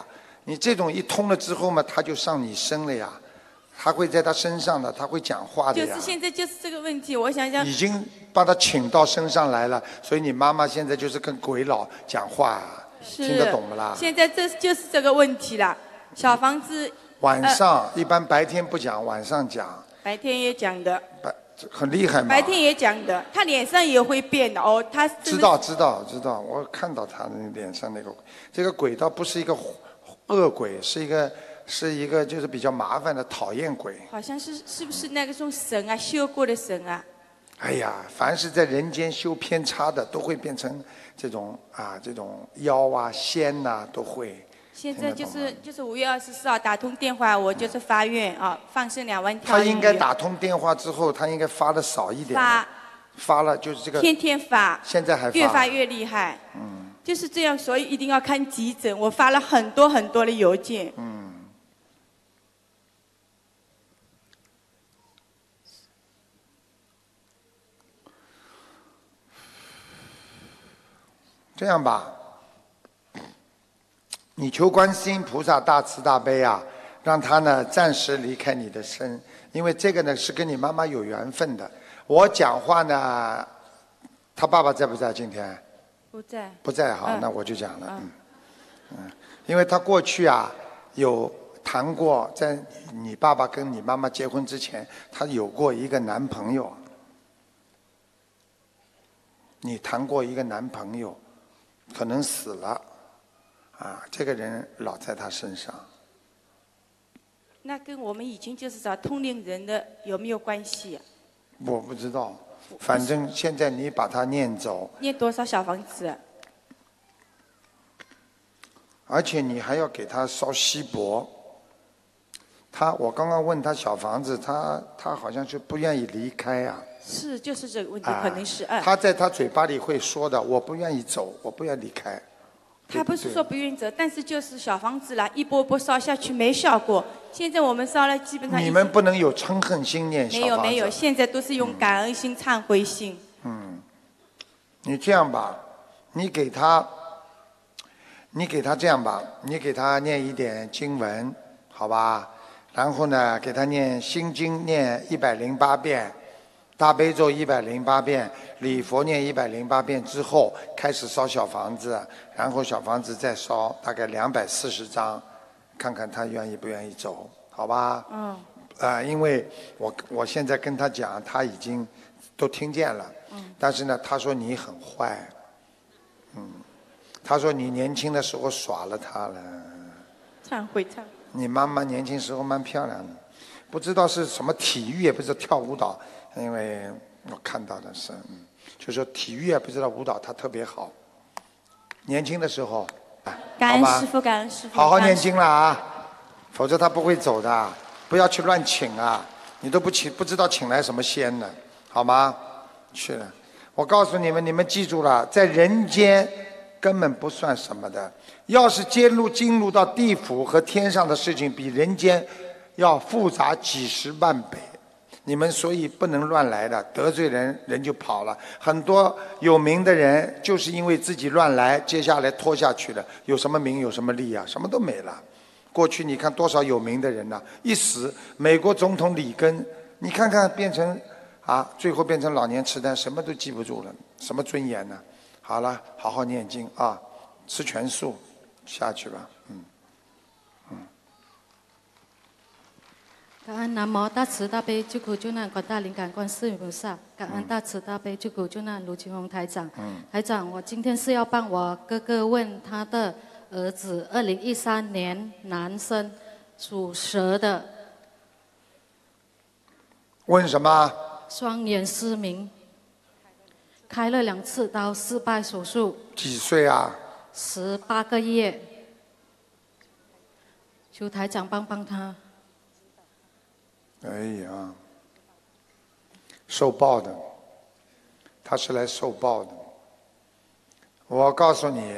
你这种一通了之后嘛，他就上你身了呀，他会在他身上的，他会讲话的呀。 就是现在就是这个问题，我想想。 已经把他请到身上来了，所以你妈妈现在就是跟鬼佬讲话， 是听得懂不啦？ 现在这就是这个问题了。小房子。 晚上、呃、一般白天不讲，晚上讲。 白天也讲的。 白很厉害嘛。 白天也讲的，他脸上也会变的哦，他。 知道知道知道，我看到他的脸上那个，这个鬼倒不是一个恶鬼，是一个是一个就是比较麻烦的讨厌鬼。 好像是是不是那个种神啊，修过的神啊？ 哎呀，凡是在人间修偏差的，都会变成这种啊这种妖啊仙呐、啊，都会。 现在就是就是五月二十四号打通电话，我就是发愿啊，放生两万条鱼。 他应该打通电话之后，他应该发的少一点。 发。 发了就是这个。 天天发。 现在还发。 越发越厉害。 嗯。 就是这样，所以一定要看急诊。我发了很多很多的邮件。 嗯。这样吧。你求观世音菩萨大慈大悲啊，让他呢暂时离开你的身，因为这个呢是跟你妈妈有缘分的。我讲话呢，他爸爸在不在今天？ 不在。 不在好， 嗯、 那我就讲了，嗯嗯，因为他过去啊有谈过，在你爸爸跟你妈妈结婚之前，他有过一个男朋友。你谈过一个男朋友，可能死了。啊，这个人老在他身上。 那跟我们以前就是找通灵人的有没有关系、啊？ 我不知道，反正现在你把他念走。 念多少小房子、啊？ 而且你还要给他烧锡箔。他，我刚刚问他小房子，他他好像是不愿意离开啊。 是，就是这个问题，可能是。 啊、他在他嘴巴里会说的，我不愿意走，我不愿离开。 他不是说不愿意走，但是就是小房子啦，一波波烧下去没效果。现在我们烧了，基本上。 你们不能有嗔恨心念小房子。 没有没有，现在都是用感恩心、忏悔心。 嗯，你这样吧，你给他，你给他这样吧，你给他念一点经文，好吧？然后呢，给他念心经，念一百零八遍。大悲咒一百零八遍，礼佛念一百零八遍之后，开始烧小房子，然后小房子再烧大概两百四十张，看看他愿意不愿意走，好吧？ 嗯。 啊、呃，因为我我现在跟他讲，他已经都听见了。 嗯。 但是呢，他说你很坏，嗯，他说你年轻的时候耍了他了。 忏悔忏。 你妈妈年轻时候蛮漂亮的，不知道是什么体育，也不知道跳舞蹈。因为我看到的是，嗯，就说体育也不知道舞蹈，他特别好。年轻的时候， 感恩师父，感恩师父。 好好念经了啊，否则他不会走的。不要去乱请啊，你都不请，不知道请来什么仙呢，好吗？去了，我告诉你们，你们记住了，在人间根本不算什么的。要是揭露进入到地府和天上的事情，比人间要复杂几十万倍。你们所以不能乱来的，得罪人人就跑了。很多有名的人就是因为自己乱来，接下来拖下去了，有什么名有什么利啊？什么都没了。过去你看多少有名的人呐、啊，一死，美国总统里根，你看看变成啊，最后变成老年痴呆，什么都记不住了，什么尊严呢？好了，好好念经啊，吃全素，下去吧，嗯。 感恩南无大慈大悲救苦救难广大灵感观世音菩萨，感恩大慈大悲救苦救难卢军宏台长。 嗯、 台长，我今天是要帮我哥哥问他的儿子，二零一三年男生，属蛇的。 问什么？ 双眼失明，开了两次刀，失败手术。 几岁啊？ 十八个月。求台长帮帮他。 哎呀，受报的，他是来受报的。我告诉你，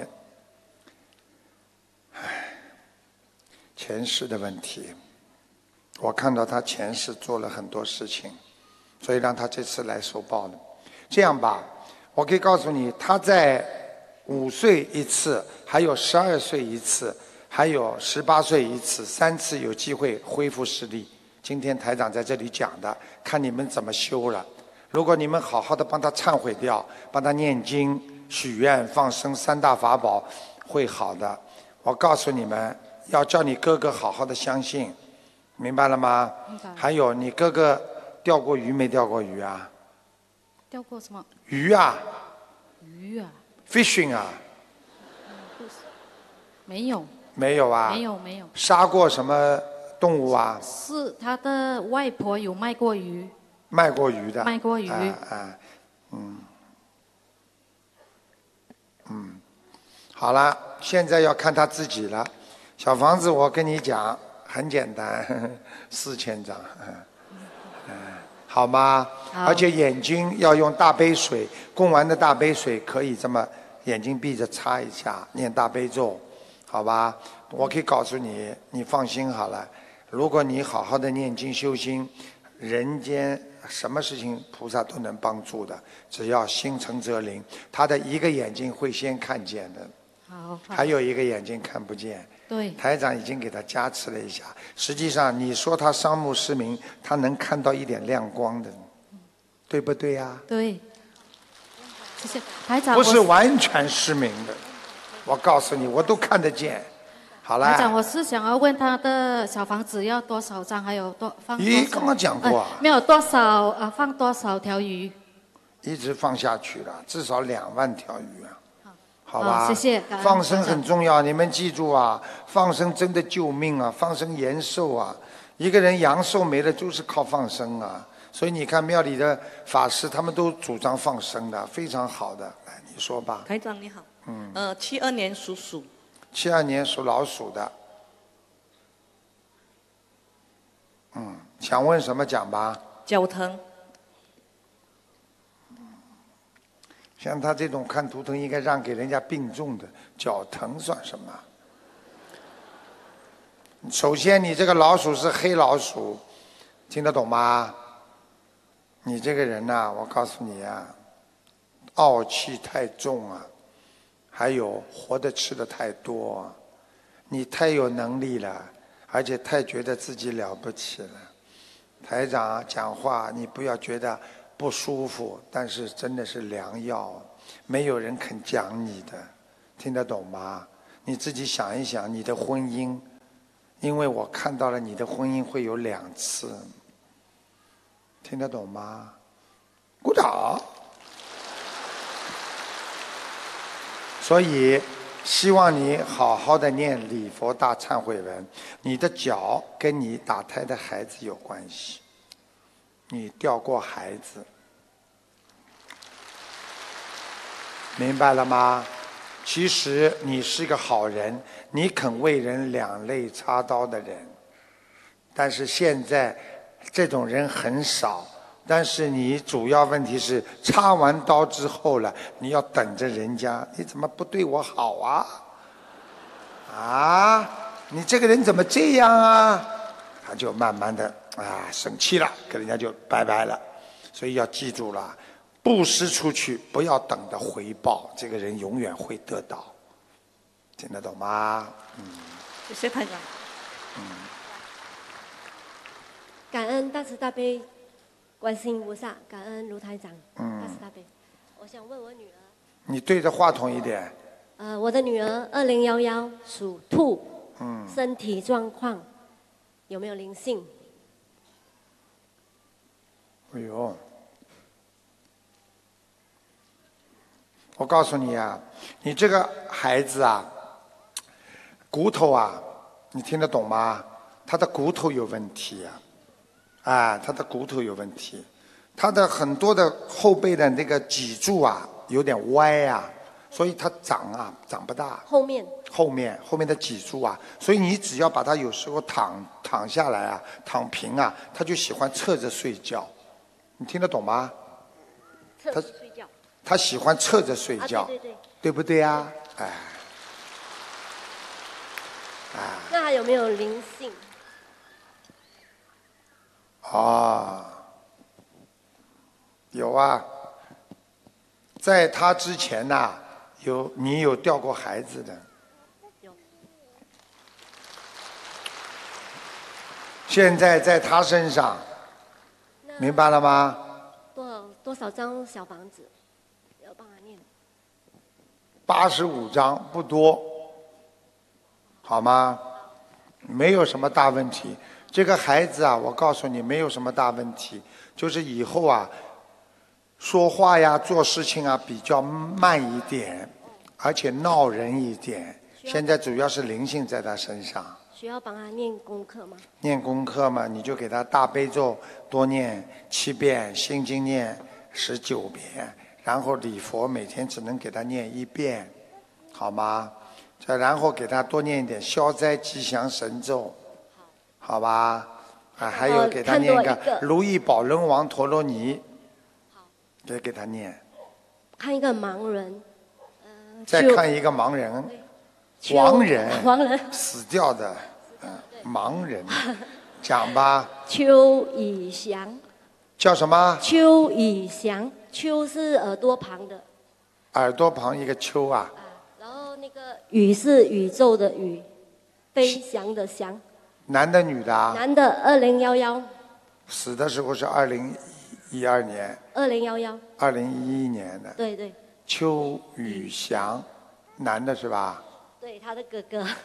唉，前世的问题，我看到他前世做了很多事情，所以让他这次来受报的。这样吧，我可以告诉你，他在五岁一次，还有十二岁一次， 还有十八岁一次，三次有机会恢复视力。今天台长在这里讲的，看你们怎么修了。如果你们好好的帮他忏悔掉，帮他念经、许愿、放生三大法宝，会好的。我告诉你们，要叫你哥哥好好的相信，明白了吗？ 明白。 还有，你哥哥钓过鱼没钓过鱼啊？ 钓过什么？ 鱼啊。 鱼啊。 fishing 啊。 没有。 没有啊。 没有没有。 杀过什么动物啊？ 是他的外婆有卖过鱼。 卖过鱼的。 卖过鱼。 啊啊，嗯，嗯，好了，现在要看他自己了。小房子，我跟你讲，很简单，呵呵四千张，嗯，嗯，好吗？ 好。 而且眼睛要用大杯水，供完的大杯水可以这么眼睛闭着擦一下，念大悲咒，好吧？我可以告诉你，你放心好了。如果你好好的念经修心，人间什么事情菩萨都能帮助的，只要心诚则灵。他的一个眼睛会先看见的， 好。 还有一个眼睛看不见。 对。 台长已经给他加持了一下。实际上，你说他双目失明，他能看到一点亮光的，对不对呀、啊？ 对。谢谢台长。 不是完全失明的，我告诉你，我都看得见。好了。 台长，我是想要问他的小房子要多少张，还有多放多少？ 咦，刚刚讲过啊、 呃。没有多少呃，放多少条鱼？ 一直放下去了，至少两万条鱼啊。好吧。 好，谢谢。感恩放生很重要，你们记住啊，放生真的救命啊，放生延寿啊。一个人阳寿没了，就是靠放生啊。所以你看庙里的法师，他们都主张放生的，非常好的。来，你说吧。 台长你好。 嗯。 呃，七二年属鼠。 七二年属老鼠的。嗯，想问什么讲吧。 脚疼。 像他这种看图腾，应该让给人家病重的，脚疼算什么？首先，你这个老鼠是黑老鼠，听得懂吗？你这个人呐、啊，我告诉你啊，傲气太重啊，还有活的吃的太多、啊，你太有能力了，而且太觉得自己了不起了。台长讲话，你不要觉得不舒服，但是真的是良药，没有人肯讲你的，听得懂吗？你自己想一想，你的婚姻，因为我看到了你的婚姻会有两次，听得懂吗？鼓掌。所以希望你好好的念礼佛大忏悔文。你的脚跟你打胎的孩子有关系，你掉过孩子，明白了吗？其实你是个好人，你肯为人两肋插刀的人，但是现在这种人很少。但是你主要问题是插完刀之后了，你要等着人家，你怎么不对我好啊？啊，你这个人怎么这样啊？他就慢慢的啊生气了，跟人家就拜拜了。所以要记住了，布施出去，不要等着回报，这个人永远会得到。听得懂吗？嗯。 谢谢台长。 嗯。 感恩大慈大悲观世音菩萨，感恩卢台长， 嗯大慈大悲。我想问我女儿， 你对着话筒一点。 呃，我的女儿二零幺幺属兔， 嗯， 身体状况有没有灵性？ 哎呦，我告诉你啊，你这个孩子啊，骨头啊，你听得懂吗？他的骨头有问题啊。啊，他的骨头有问题，他的很多的后背的那个脊柱啊有点歪啊，所以他长啊长不大。 后面。 后面后面的脊柱啊，所以你只要把他有时候躺躺下来啊，躺平啊，他就喜欢侧着睡觉，你听得懂吗？ 侧着睡觉。 他喜欢侧着睡觉， 啊、对对对， 对不对啊？哎， 啊。那还有没有灵性？ 啊，有啊，在他之前呐、啊，有你有掉过孩子的， 有， 现在在他身上，明白了吗？ 多少多少张小房子要帮他念？ 八十五张不多，好吗？没有什么大问题。这个孩子啊，我告诉你，没有什么大问题，就是以后啊，说话呀、做事情啊比较慢一点，而且闹人一点。现在主要是灵性在他身上。 需要帮他念功课吗？ 念功课嘛，你就给他大悲咒多念七遍，心经念十九遍，然后礼佛每天只能给他念一遍，好吗？再然后给他多念一点消灾吉祥神咒，好吧？啊，还有给他念一个如意宝轮王陀罗尼，再给他念。 看一个盲人，呃， 再看一个盲人， 秋亡人， 亡人死掉的，嗯，盲人，讲吧。 邱以祥。 叫什么？ 邱以祥，邱是耳朵旁的， 耳朵旁一个秋啊。 然后那个宇是宇宙的宇，飞翔的翔。 男的女的啊？ 男的，二零幺幺。 死的时候是二零一二年。 二零幺幺。 二零一一年的。 对对。 邱宇翔，男的是吧？ 对，他的哥哥。他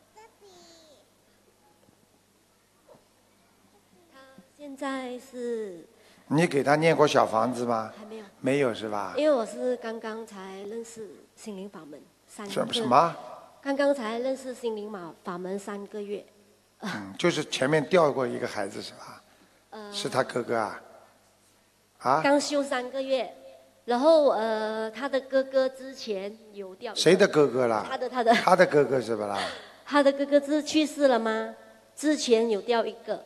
现在是。 你给他念过小房子吗？ 还没有。 没有是吧？ 因为我是刚刚才认识心灵法门三个。 什么什么？ 刚刚才认识心灵法法门三个月。 嗯，就是前面掉过一个孩子是吧？ 呃。 是他哥哥啊？啊？ 刚修三个月，然后呃，他的哥哥之前有掉。 谁的哥哥啦？ 他的他的。 他的哥哥是吧啦？ 他的哥哥是去世了吗？之前有掉一个。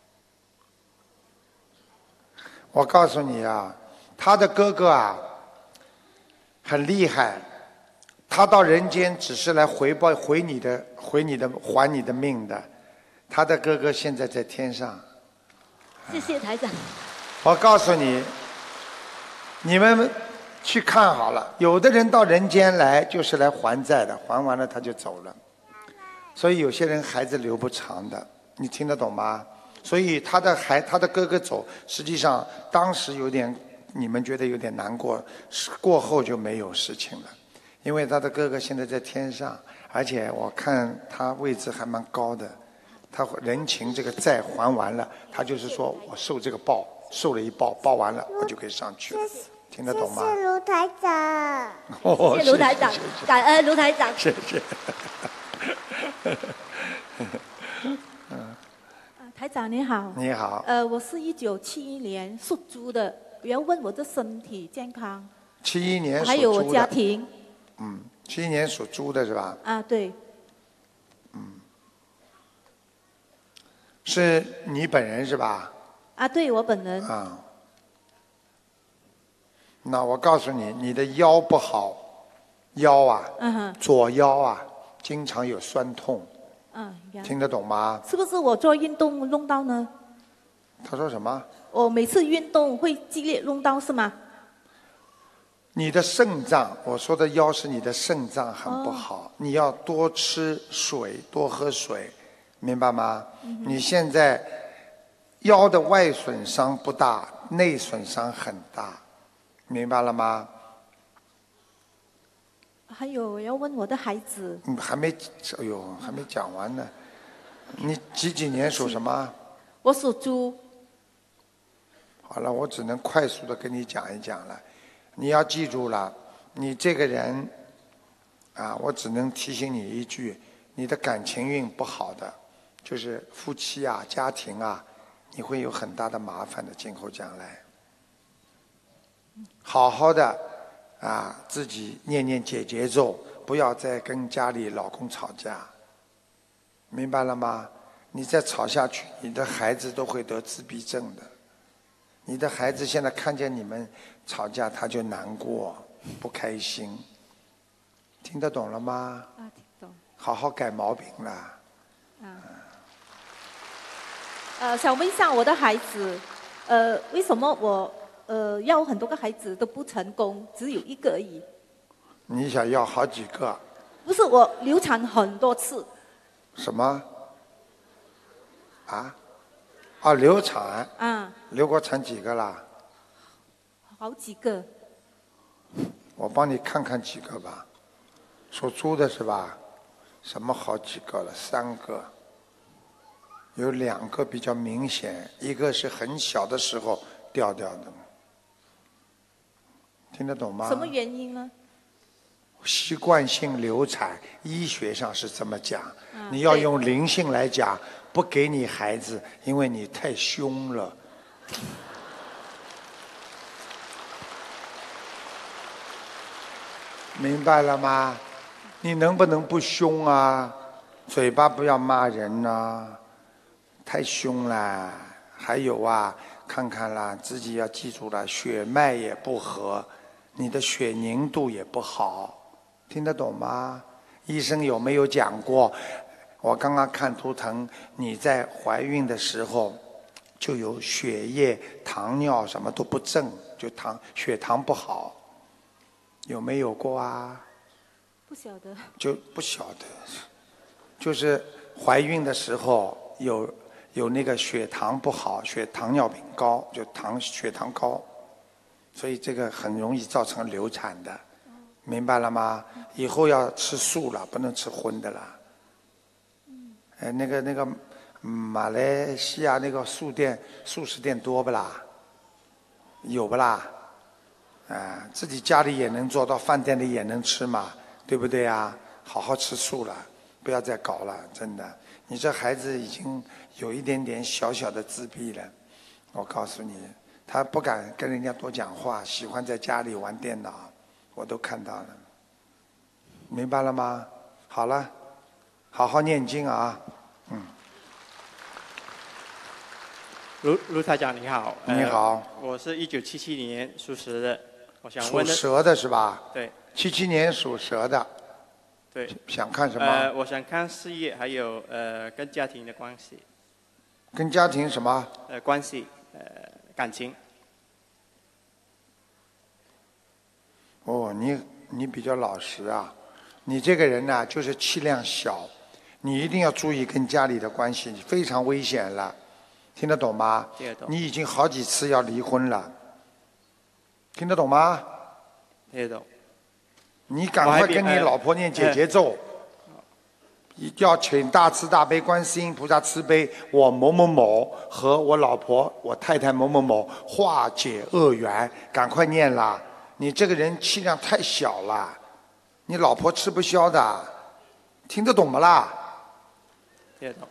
我告诉你啊，他的哥哥啊，很厉害，他到人间只是来回报、回你的、回你的、还你的命的。他的哥哥现在在天上。 谢谢台长。 我告诉你，你们去看好了，有的人到人间来就是来还债的，还完了他就走了。所以有些人孩子留不长的，你听得懂吗？所以他的孩，他的哥哥走，实际上当时有点，你们觉得有点难过，是过后就没有事情了，因为他的哥哥现在在天上，而且我看他位置还蛮高的，他人情这个债还完了，他就是说我受这个报，受了一报，报完了我就可以上去了，听得懂吗？ 谢谢卢台长。 哦、 谢谢卢台长，感恩卢台长。 谢谢。 台长你好。 你好。 呃，我是一九七一年属猪的，我要问我的身体健康。 七一年属猪的。 还有我家庭。 嗯，七一年属猪的是吧？ 啊，对。 嗯。是你本人是吧？ 啊，对我本人。 啊。那我告诉你，你的腰不好，腰啊， 嗯哼， 左腰啊，经常有酸痛。 嗯， 听得懂吗？ 是不是我做运动弄到呢？ 他说什么？ 我每次运动会激烈弄到是吗？ 你的肾脏，我说的腰是你的肾脏很不好，哦、你要多吃水，多喝水，明白吗？嗯、你现在腰的外损伤不大，内损伤很大，明白了吗？ 还有，我要问我的孩子。 嗯，还没，哎呦，还没讲完呢。你几几年属什么？ 我属猪。 好了，我只能快速的跟你讲一讲了。你要记住了，你这个人，啊，我只能提醒你一句，你的感情运不好的，就是夫妻啊、家庭啊，你会有很大的麻烦的，今后将来。好好的。啊，自己念念解结咒，不要再跟家里老公吵架，明白了吗？你再吵下去，你的孩子都会得自闭症的。你的孩子现在看见你们吵架，他就难过、不开心，听得懂了吗？ 啊，听懂。 好好改毛病啦。 啊。呃，想问一下我的孩子，呃，为什么我？呃，要很多个孩子都不成功，只有一个而已。 你想要好几个？ 不是，我流产很多次。 什么？啊？ 啊，流产。 啊， 流过产几个啦？ 好几个。 我帮你看看几个吧。属猪的是吧？什么好几个了？三个。有两个比较明显，一个是很小的时候掉掉的。听得懂吗？ 什么原因呢？ 习惯性流产，医学上是这么讲。 嗯你要用灵性来讲，不给你孩子，因为你太凶了。明白了吗？你能不能不凶啊？嘴巴不要骂人呐、太凶了。还有啊，看看啦，自己要记住了，血脉也不和，你的血凝度也不好。听得懂吗？医生有没有讲过？我刚刚看图腾，你在怀孕的时候就有血液、糖尿什么都不正，就糖血糖不好，有没有过啊？ 不晓得。 就不晓得，就是怀孕的时候有有那个血糖不好，血糖尿病高，就糖血糖高，所以这个很容易造成流产的。明白了吗？以后要吃素了，不能吃荤的了。哎，那个那个，马来西亚那个素店、素食店多不啦？有不啦？啊，自己家里也能做到，饭店里也能吃嘛，对不对啊？好好吃素了，不要再搞了，真的。你这孩子已经有一点点小小的自闭了，我告诉你，他不敢跟人家多讲话，喜欢在家里玩电脑。我都看到了，明白了吗？好了，好好念经啊，嗯。 卢卢台长你好。 你好。 呃、我是一九七七年属蛇的，我想属问的。 蛇的是吧？ 对。 七七年属蛇的。 对。 想看什么？ 呃，我想看事业，还有呃跟家庭的关系。 跟家庭什么？ 呃，关系，呃，感情。 哦，你你比较老实啊，你这个人呢、啊、就是气量小，你一定要注意跟家里的关系，非常危险了，听得懂吗？ 听得懂。 你已经好几次要离婚了，听得懂吗？ 听得懂。 你赶快跟你老婆念姐姐咒，呃、要请大慈大悲观世音菩萨慈悲我某某某和我老婆我太太某某某化解恶缘，赶快念啦！你这个人气量太小了，你老婆吃不消的，听得懂不啦？ 听得懂。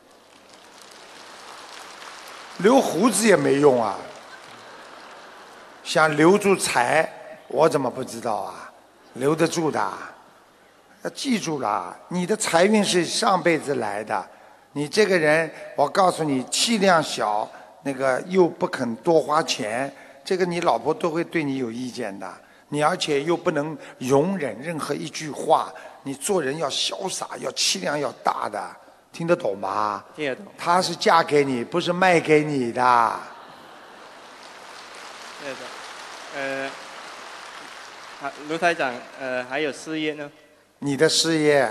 留胡子也没用啊，想留住财，我怎么不知道啊？留得住的，要记住了，你的财运是上辈子来的，你这个人，我告诉你，气量小，那个又不肯多花钱，这个你老婆都会对你有意见的。你而且又不能容忍任何一句话，你做人要潇洒，要气量要大的，听得懂吗？ 听得懂。 她是嫁给你，不是卖给你的。 听得懂。呃，啊，卢台长，呃，还有事业呢？ 你的事业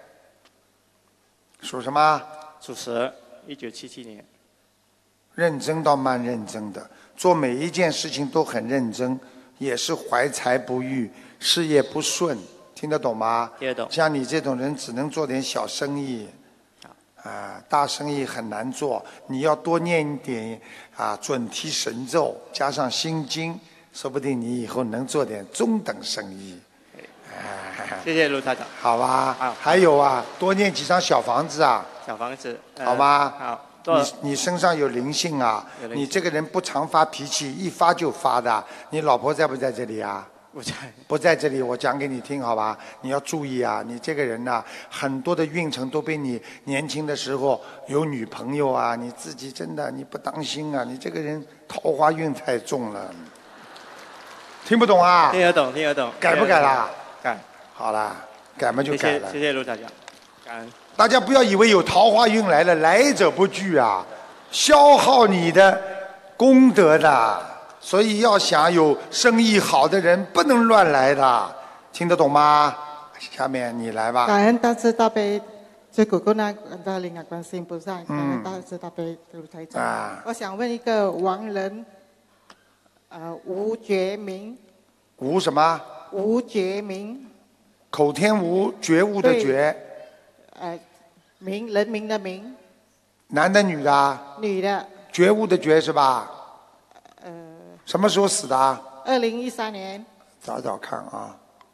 属什么？ 属蛇，一九七七年。 认真倒蛮认真的，做每一件事情都很认真。也是怀才不遇，事业不顺，听得懂吗？ 听得懂。 像你这种人，只能做点小生意，啊，大生意很难做。你要多念一点啊准提神咒，加上心经，说不定你以后能做点中等生意。 谢谢卢台长。 好吧。还有啊，多念几张小房子啊。 小房子。呃、 好吧。 好。 你你身上有灵性啊！你这个人不常发脾气，一发就发的。你老婆在不在这里啊？ 不在。 不在这里，我讲给你听，好吧？你要注意啊！你这个人呐、啊，很多的运程都被你年轻的时候有女朋友啊，你自己真的你不当心啊！你这个人桃花运太重了。听不懂啊？ 听得懂，听得懂。 改不改啦？ 改。 好啦，改嘛就改了。 谢谢卢台长，感恩。 大家不要以为有桃花运来了，来者不拒啊，消耗你的功德的。所以要想有生意好的人，不能乱来的，听得懂吗？下面你来吧。 感恩大慈大悲这个个呢，大灵感观世音菩萨，嗯，大慈大悲卢台长。啊，我想问一个亡人，呃，吴觉明。 吴什么？ 吴觉明。 口天吴，觉悟的觉。 呃，明人民的明。 男的女的啊？ 女的。 觉悟的觉是吧？ 呃。 什么时候死的？ 二零一三年。 找找看啊。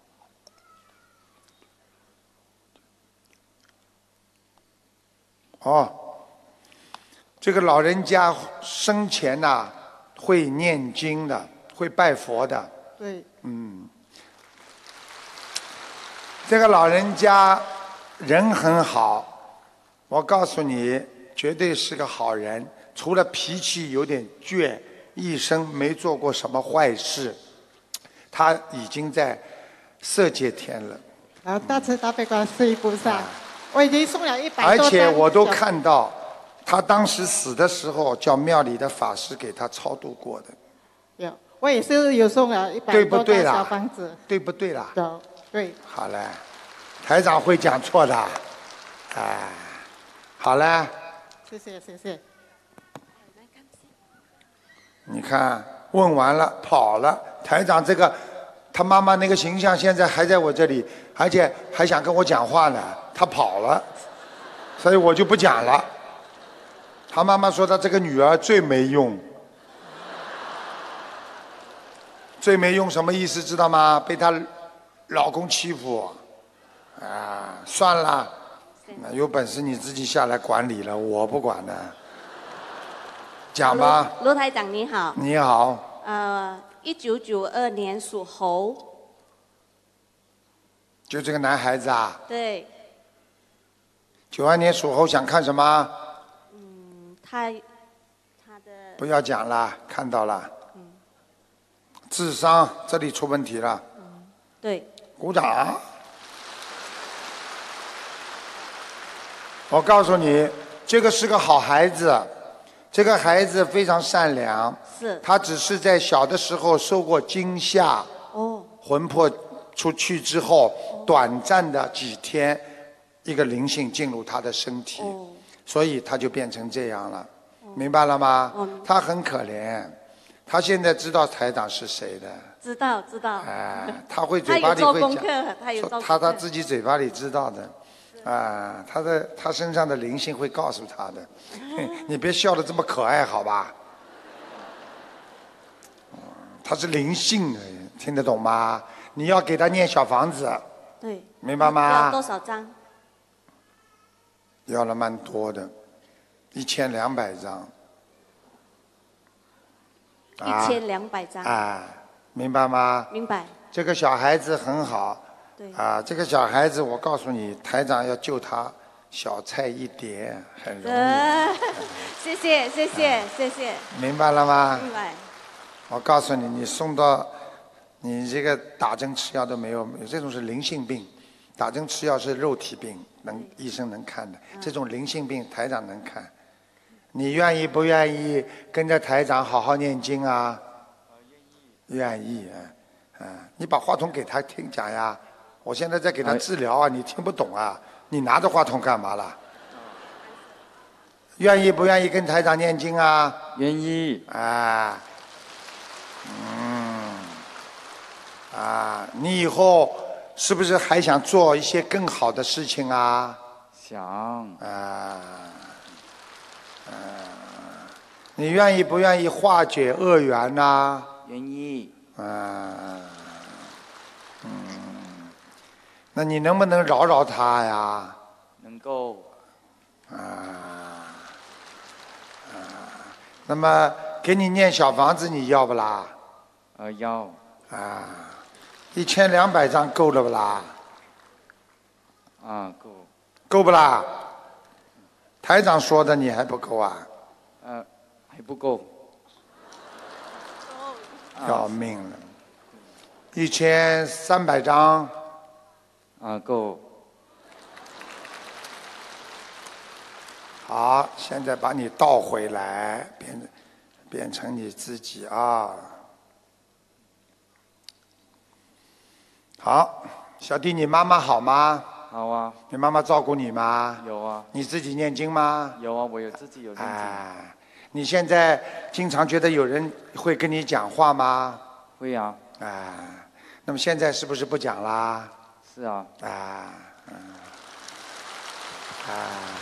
哦，这个老人家生前呐、啊、会念经的，会拜佛的。 对。 嗯，这个老人家人很好，我告诉你，绝对是个好人。除了脾气有点倔，一生没做过什么坏事。他已经在色界天了。 然后大慈大悲观世音菩萨。啊，我已经送了一百而多张。 且我都看到，他当时死的时候，叫庙里的法师给他超度过的。 有，我也是有送了一百对不多张对啦小房子。 对不对啦？ 有，对。 好嘞，台长会讲错的，哎，好嘞。 谢谢谢谢。 你看，问完了跑了，台长这个。他妈妈那个形象现在还在我这里，而且还想跟我讲话呢。他跑了，所以我就不讲了。他妈妈说他这个女儿最没用，最没用什么意思知道吗？被她老公欺负，啊，算了，有本事你自己下来管理了，我不管的。讲吧。 卢台长你好。 你好。 呃。一九九二年属猴， 就这个男孩子啊？ 对。 九二年属猴，想看什么？ 嗯，他他的。 不要讲了，看到了。嗯。智商这里出问题了。 嗯，对。 鼓掌。我告诉你，这个是个好孩子。这个孩子非常善良， 是他只是在小的时候受过惊吓， 哦， 魂魄出去之后，短暂的几天，一个灵性进入他的身体， 哦， 所以他就变成这样了，哦，明白了吗？ 哦， 他很可怜，他现在知道台长是谁的， 知道知道， 哎，他会嘴巴里会讲， 他有他他自己嘴巴里知道的。啊，他的他身上的灵性会告诉他的，你别笑得这么可爱，好吧？他是灵性的，听得懂吗？你要给他念小房子， 对， 明白吗？ 要多少张？ 要了蛮多的，一千两百张。 一千两百张。 啊，明白吗？ 明白。 这个小孩子很好。 对啊，这个小孩子，我告诉你，台长要救他，小菜一碟，很容易。 呃、谢谢谢谢、啊、谢谢。 明白了吗？ 明白。 我告诉你，你送到，你这个打针吃药都没有，这种是灵性病，打针吃药是肉体病，能医生能看的。这种灵性病，台长能看。你愿意不愿意跟着台长好好念经啊？愿意啊，啊，你把话筒给他听讲呀。我现在在给他治疗啊，你听不懂啊？你拿着话筒干嘛了？愿意不愿意跟台长念经啊？ 愿意。 啊，嗯，啊，你以后是不是还想做一些更好的事情啊？ 想。 啊，啊，你愿意不愿意化解恶缘呐？ 愿意。 啊，嗯。那你能不能饶饶他呀？ 能够。 啊，啊，那么给你念小房子，你要不啦？ 呃，要。 啊，一千两百张够了不啦？ 啊，够。 够不啦？台长说的你还不够啊？ 呃，还不够。 要命了！一千三百张。 啊，够。 好，现在把你倒回来，变变成你自己啊。好，小弟，你妈妈好吗？ 好啊。 你妈妈照顾你吗？ 有啊。 你自己念经吗？ 有啊，我有自己有念经。 哎，你现在经常觉得有人会跟你讲话吗？ 会啊。 哎，那么现在是不是不讲啦？ 是啊。 啊，嗯，啊，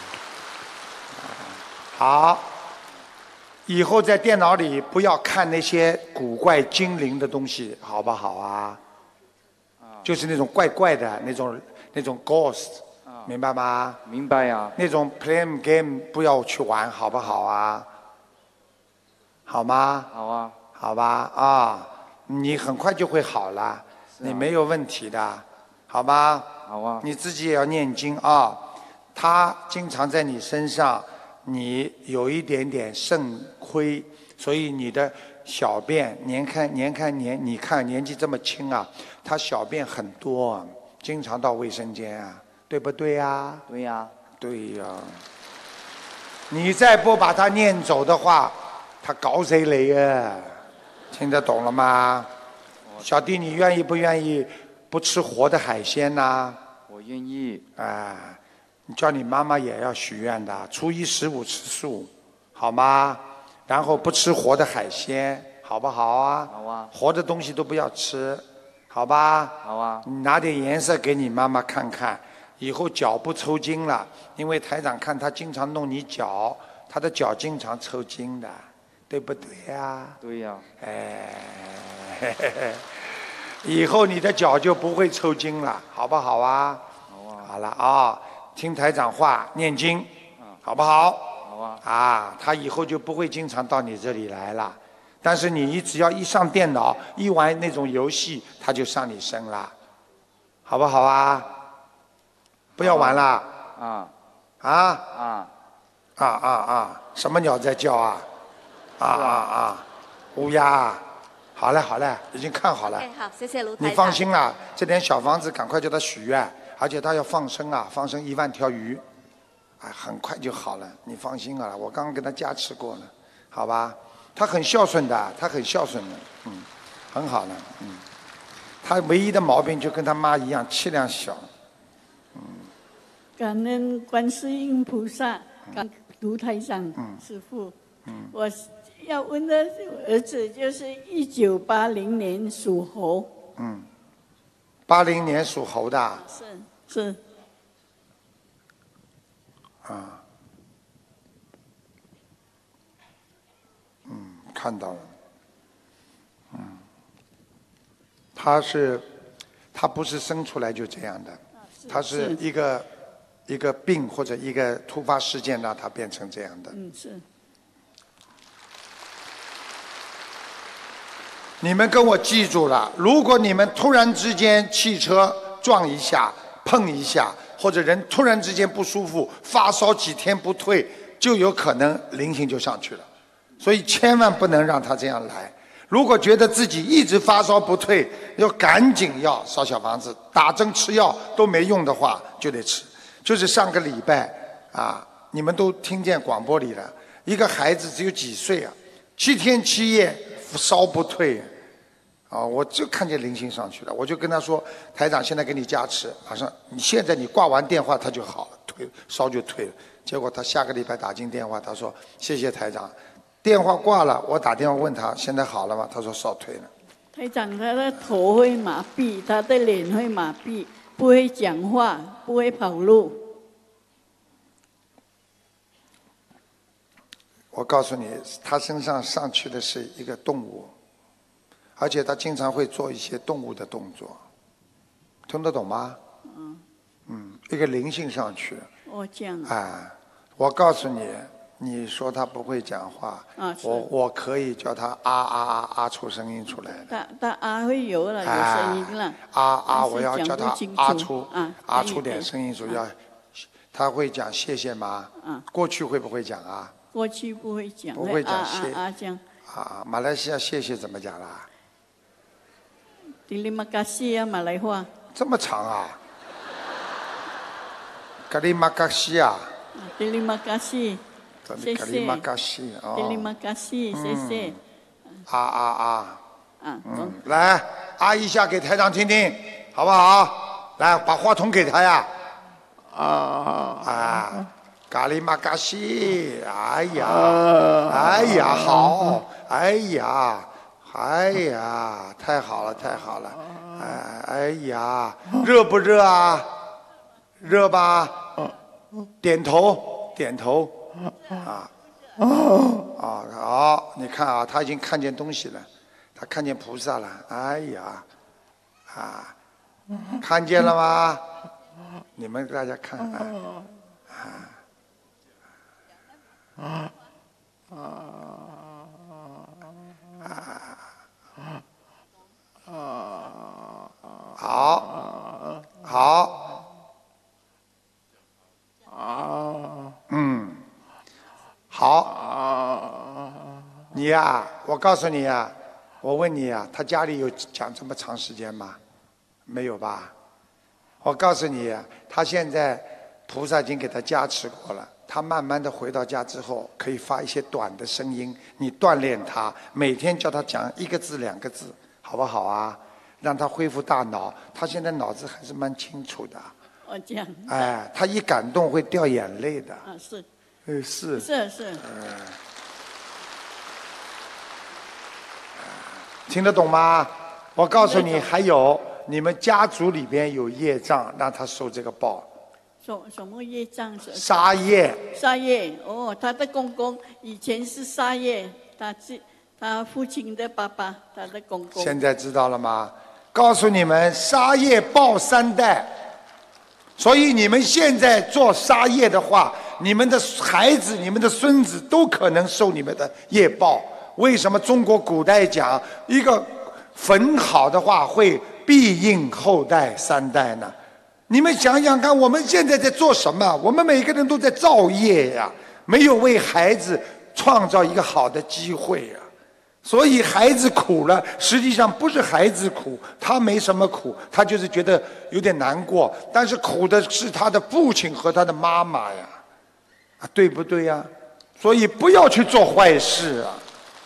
好。以后在电脑里不要看那些古怪精灵的东西，好不好啊？就是那种怪怪的那种那种 ghost， 明白吗？ 明白呀。 那种 play game 不要去玩，好不好啊？好吗？ 好啊。 好吧啊，你很快就会好了，你没有问题的，好吧？ 好啊。 你自己也要念经啊，他经常在你身上。你有一点点肾亏，所以你的小便年看年看年，你看年纪这么轻啊，他小便很多，经常到卫生间啊，对不对呀？ 对呀。 对呀。你再不把他念走的话，他搞死你啊！听得懂了吗？小弟，你愿意不愿意不吃活的海鲜呢？ 我愿意。 啊。你叫你妈妈也要许愿的，初一十五吃素，好吗？然后不吃活的海鲜，好不好啊？ 好啊。 活的东西都不要吃，好吧？ 好啊。 你拿点颜色给你妈妈看看，以后脚不抽筋了，因为台长看她经常弄你脚，她的脚经常抽筋的，对不对呀？ 对呀。 哎，嘿嘿嘿，以后你的脚就不会抽筋了，好不好啊？ 好啊。 好了啊。听台长话，念经，好不好？ 好啊。 啊，他以后就不会经常到你这里来了。但是你只要一上电脑，一玩那种游戏，他就上你身了，好不好啊？不要玩了。 啊。 啊？ 啊。 啊啊啊！什么鸟在叫啊？啊啊啊！乌鸦啊！好嘞好嘞，已经看好了。 哎，好，谢谢卢台长。 你放心啦，这点小房子赶快叫他许愿。而且他要放生啊，放生一万条鱼，哎，很快就好了，你放心啊，我刚刚跟他加持过了，好吧？他很孝顺的，他很孝顺的，嗯，很好了，嗯，他唯一的毛病就跟他妈一样，气量小，嗯。 感恩观世音菩萨，感恩卢台长师父。 嗯。 我要问的儿子就是一九八零年属猴。 嗯。八零年属猴的。 是是。 啊。嗯，看到了。嗯。他是，他不是生出来就这样的，他是一个一个病或者一个突发事件让他变成这样的。 嗯，是。 你们跟我记住了，如果你们突然之间汽车撞一下、碰一下，或者人突然之间不舒服、发烧几天不退，就有可能灵性就上去了。所以千万不能让他这样来。如果觉得自己一直发烧不退，要赶紧要烧小房子，打针吃药都没用的话，就得吃。就是上个礼拜啊，你们都听见广播里了，一个孩子只有几岁啊，七天七夜烧不退。啊，我就看见灵性上去了，我就跟他说：“台长，现在给你加持，马上，你现在你挂完电话他就好了，退烧就退了。”结果他下个礼拜打进电话，他说：“谢谢台长。”电话挂了，我打电话问他现在好了吗？他说烧退了。 台长，他的头会麻痹，他的脸会麻痹，不会讲话，不会跑路。 我告诉你，他身上上去的是一个动物。而且他经常会做一些动物的动作，听得懂吗？嗯。嗯，一个灵性上去。 哦，这样。 哎，我告诉你，你说他不会讲话， 啊、 我我可以叫他啊啊啊啊出声音出来的。 他他啊会有了，有声音了。 啊啊！我要叫他啊出啊啊出点声音出要，他会讲谢谢吗？ 啊。 过去会不会讲啊？ 过去不会讲。 不会讲谢啊啊这样。 啊，马来西亚谢谢怎么讲啦？ Terima kasih啊，马来话。 这么长啊？格里马卡西啊。 Terima kasih，谢谢。 格里马卡西哦。 Terima kasih，谢谢。 啊啊啊！ 啊， 嗯，来啊一下给台长听听，好不好？来，把话筒给他呀。 啊啊！咖喱玛咖西，哎呀， 啊哎呀，好，哎呀，哎呀，太好了，太好了，哎哎呀，热不热啊？热吧？点头，点头，啊啊好，你看啊，他已经看见东西了，他看见菩萨了，哎呀，啊，看见了吗？你们大家看啊。啊啊啊啊！好，好，啊，嗯，好，你呀，我告诉你呀，我问你呀，他家里有讲这么长时间吗？没有吧？我告诉你呀，他现在菩萨已经给他加持过了。他慢慢的回到家之后，可以发一些短的声音，你锻炼他，每天叫他讲一个字两个字，好不好啊？让他恢复大脑，他现在脑子还是蛮清楚的。 哦，这样。 哎，他一感动会掉眼泪的。 啊，是。 呃，是。 是是。 嗯。听得懂吗？我告诉你，还有你们家族里边有业障，让他受这个报。 什什么业障？ 杀业。 杀业哦，他的公公以前是杀业，他是他父亲的爸爸，他的公公。 现在知道了吗？告诉你们，杀业报三代，所以你们现在做杀业的话，你们的孩子、你们的孙子都可能受你们的业报。为什么中国古代讲一个坟好的话会庇应后代三代呢？你们想想看，我们现在在做什么？我们每个人都在造业呀，没有为孩子创造一个好的机会呀。所以孩子苦了，实际上不是孩子苦，他没什么苦，他就是觉得有点难过。但是苦的是他的父亲和他的妈妈呀，啊，对不对呀？所以不要去做坏事啊！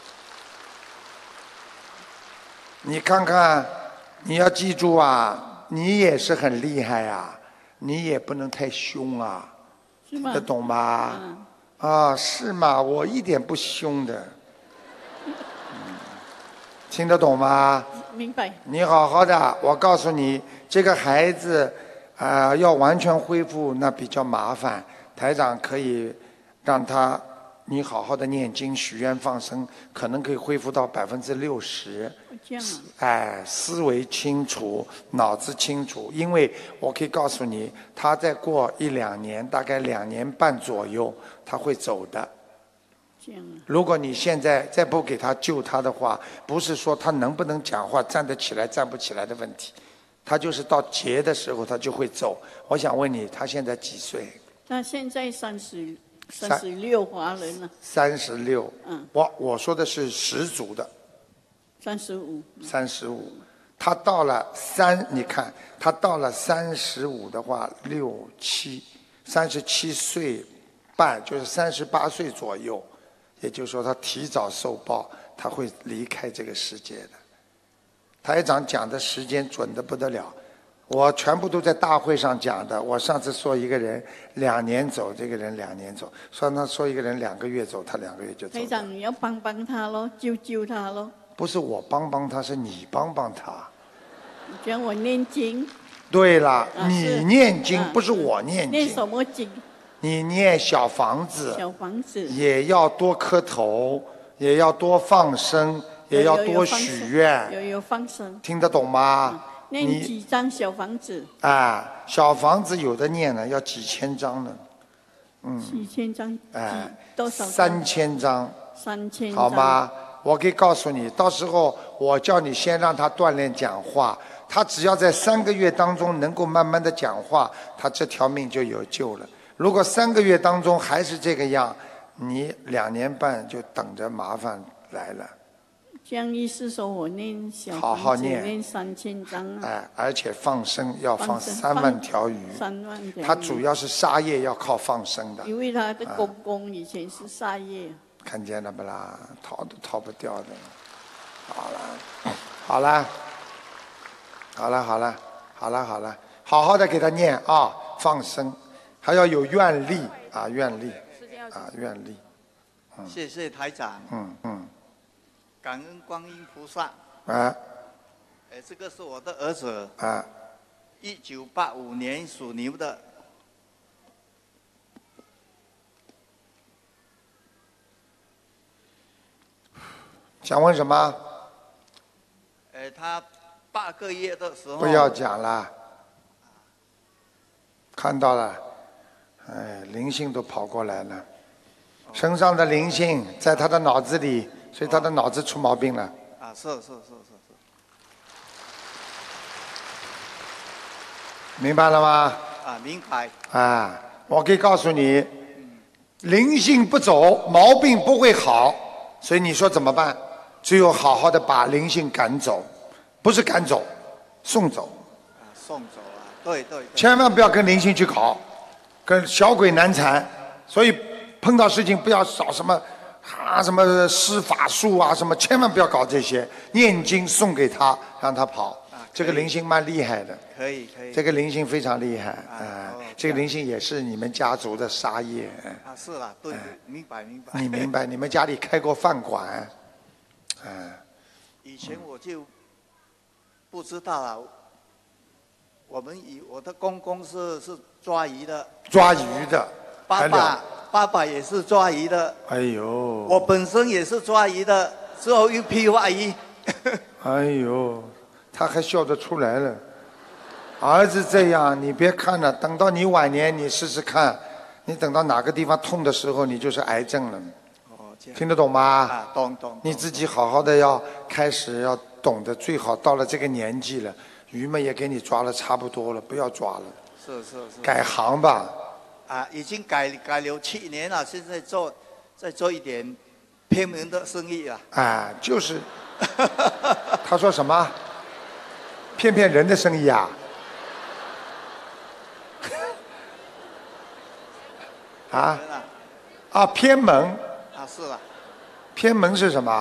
你看看，你要记住啊。你也是很厉害啊，你也不能太凶啊， 听得懂吗？嗯、啊，是吗？我一点不凶的，嗯、听得懂吗？ 明白。 你好好的，我告诉你，这个孩子啊、呃，要完全恢复那比较麻烦。台长可以让他，你好好的念经、许愿、放生，可能可以恢复到百分之六十。 这样啊。 哎，思维清楚，脑子清楚，因为我可以告诉你，他再过一两年，大概两年半左右，他会走的。 这样啊。 如果你现在再不给他救他的话，不是说他能不能讲话、站得起来、站不起来的问题，他就是到劫的时候他就会走。我想问你，他现在几岁？ 他现在三十。三十六华人了。 三十六。 嗯。 我我说的是十足的。 三十五。 三十五，他到了三，你看他到了三十五的话，六七，三十七岁半，就是三十八岁左右，也就是说他提早受报，他会离开这个世界的。台长讲的时间准得不得了。我全部都在大会上讲的。我上次说一个人两年走，这个人两年走；说他说一个人两个月走，他两个月就走。 台长，你要帮帮他咯，救救他咯。 不是我帮帮他，是你帮帮他。 讲我念经。 对了， 啊、 你念经、啊、不是我念经。 念什么经？ 你念小房子。 小房子。 也要多磕头，也要多放生，也要多许愿。 有有放生。 听得懂吗？ 嗯念几张小房子？ 啊，小房子有的念呢，要几千张呢。嗯。 几千张？ 哎， 多少？ 三千张。 三千。 好吗？我可以告诉你，到时候我叫你先让他锻炼讲话，他只要在三个月当中能够慢慢的讲话，他这条命就有救了。如果三个月当中还是这个样，你两年半就等着麻烦来了。 这样意思说我念小好好念， 念三千章啊！ 哎，而且放生要放三万条鱼， 三万条鱼。 他主要是杀业要靠放生的。 因为他的公公以前是杀业。啊、 看见了不啦？逃都逃不掉的。好了，好了，好了，好了，好了，好了，好好的给他念啊，放生， 还要有愿力啊，愿力啊，愿力。嗯、 谢谢台长。 嗯嗯。 感恩观音菩萨。 啊。 哎，这个是我的儿子。 啊。 一九八五年属牛的。 想问什么？ 呃，他八个月的时候。 不要讲了。看到了，哎，灵性都跑过来了，身上的灵性在他的脑子里，所以他的脑子出毛病了。 啊，是是是是是。 明白了吗？ 啊，明白。 啊，我可以告诉你，灵性不走，毛病不会好，所以你说怎么办？只有好好的把灵性赶走，不是赶走，送走。 啊，送走啊，对对。对千万不要跟灵性去搞，跟小鬼难缠。所以碰到事情不要找什么啊什么施法术啊什么，千万不要搞这些。念经送给他，让他跑。啊、这个灵性蛮厉害的。 可以可以。 这个灵性非常厉害啊、呃哦！这个灵性也是你们家族的杀业。 啊，是啦，对，呃、明白明白。 你明白？你们家里开过饭馆。嗯， 以前我就不知道了。我们以我的公公是是抓鱼的， 抓鱼的， 爸爸爸爸也是抓鱼的。 哎呦， 我本身也是抓鱼的，之后又批发鱼。 哎呦，他还笑得出来了。儿子这样，你别看了，等到你晚年，你试试看，你等到哪个地方痛的时候，你就是癌症了。听得懂吗？ 啊，懂懂。 你自己好好的要开始要懂得，最好到了这个年纪了，鱼们也给你抓了差不多了，不要抓了。 是是是。 改行吧。 啊，已经改改了七年了，现在做再做一点偏门的生意啊。 啊，就是。他说什么？骗骗人的生意啊？啊？啊，偏门。 啊，是了。 偏门是什么？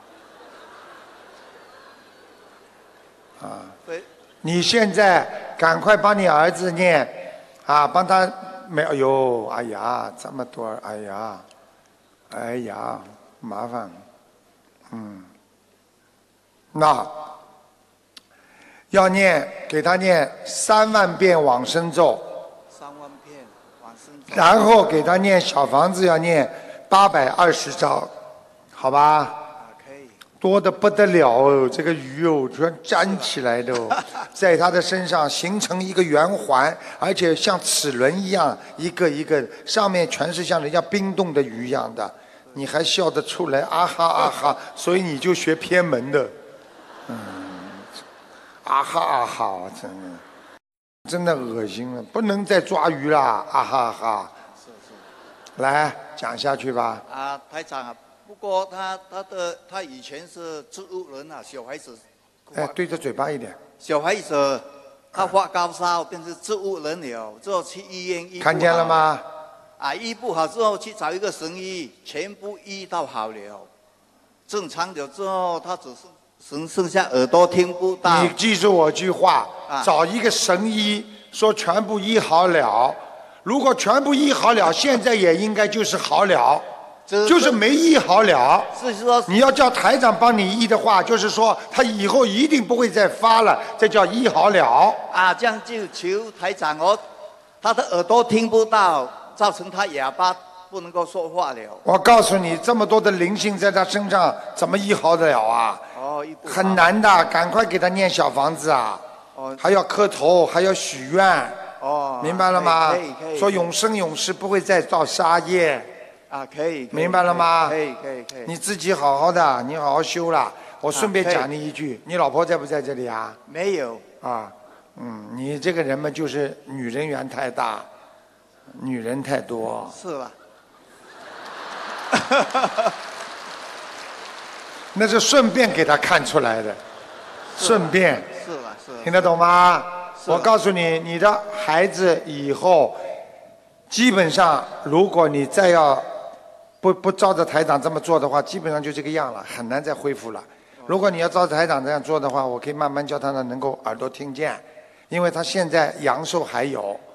啊。 对。 你现在赶快帮你儿子念，啊，帮他没哎呦，哎呀，这么多，哎呀，哎呀，麻烦，嗯，那要念给他念三万遍往生咒。 三万遍往生咒。 然后给他念小房子要念。八百二十张，好吧？ 啊，可以。 多得不得了哦，这个鱼哦，全粘起来的哦，在他的身上形成一个圆环，而且像齿轮一样，一个一个，上面全是像人家冰冻的鱼一样的，你还笑得出来，啊哈啊哈，所以你就学偏门的，嗯，啊哈啊哈，真的，真的恶心了，不能再抓鱼啦，啊哈哈。来讲下去吧。 啊，台长啊，不过他他的他以前是植物人啊，小孩子。 哎，对着嘴巴一点。 小孩子他发高烧，变成植物人了，之后去医院医。 看见了吗？ 啊，医不好之后去找一个神医，全部医到好了，正常了之后，他只是剩剩下耳朵听不到。 你记住我句话， 啊、 找一个神医，说全部医好了。如果全部医好了，现在也应该就是好了，就是没医好了。 是说你要叫台长帮你医的话，就是说他以后一定不会再发了，这叫医好了。 啊，这样就求台长哦，他的耳朵听不到，造成他哑巴不能够说话了。 我告诉你，这么多的灵性在他身上，怎么医好得了啊？ 哦， 很难的，赶快给他念小房子啊！ 哦， 还要磕头，还要许愿。 哦， 明白了吗？ 可以可以。 说永生永世不会再造杀业。 啊，可以。 明白了吗？ 可以可以可以。 你自己好好的，你好好修了。我顺便讲你一句，你老婆在不在这里啊？ 没有。 啊，嗯，你这个人嘛，就是女人缘太大，女人太多。 是吧？ 那是顺便给他看出来的，顺便。 是了是了。 听得懂吗？我告诉你，你的孩子以后，基本上，如果你再要不不照着台长这么做的话，基本上就这个样了，很难再恢复了。如果你要照着台长这样做的话，我可以慢慢教他呢，能够耳朵听见，因为他现在阳寿还有，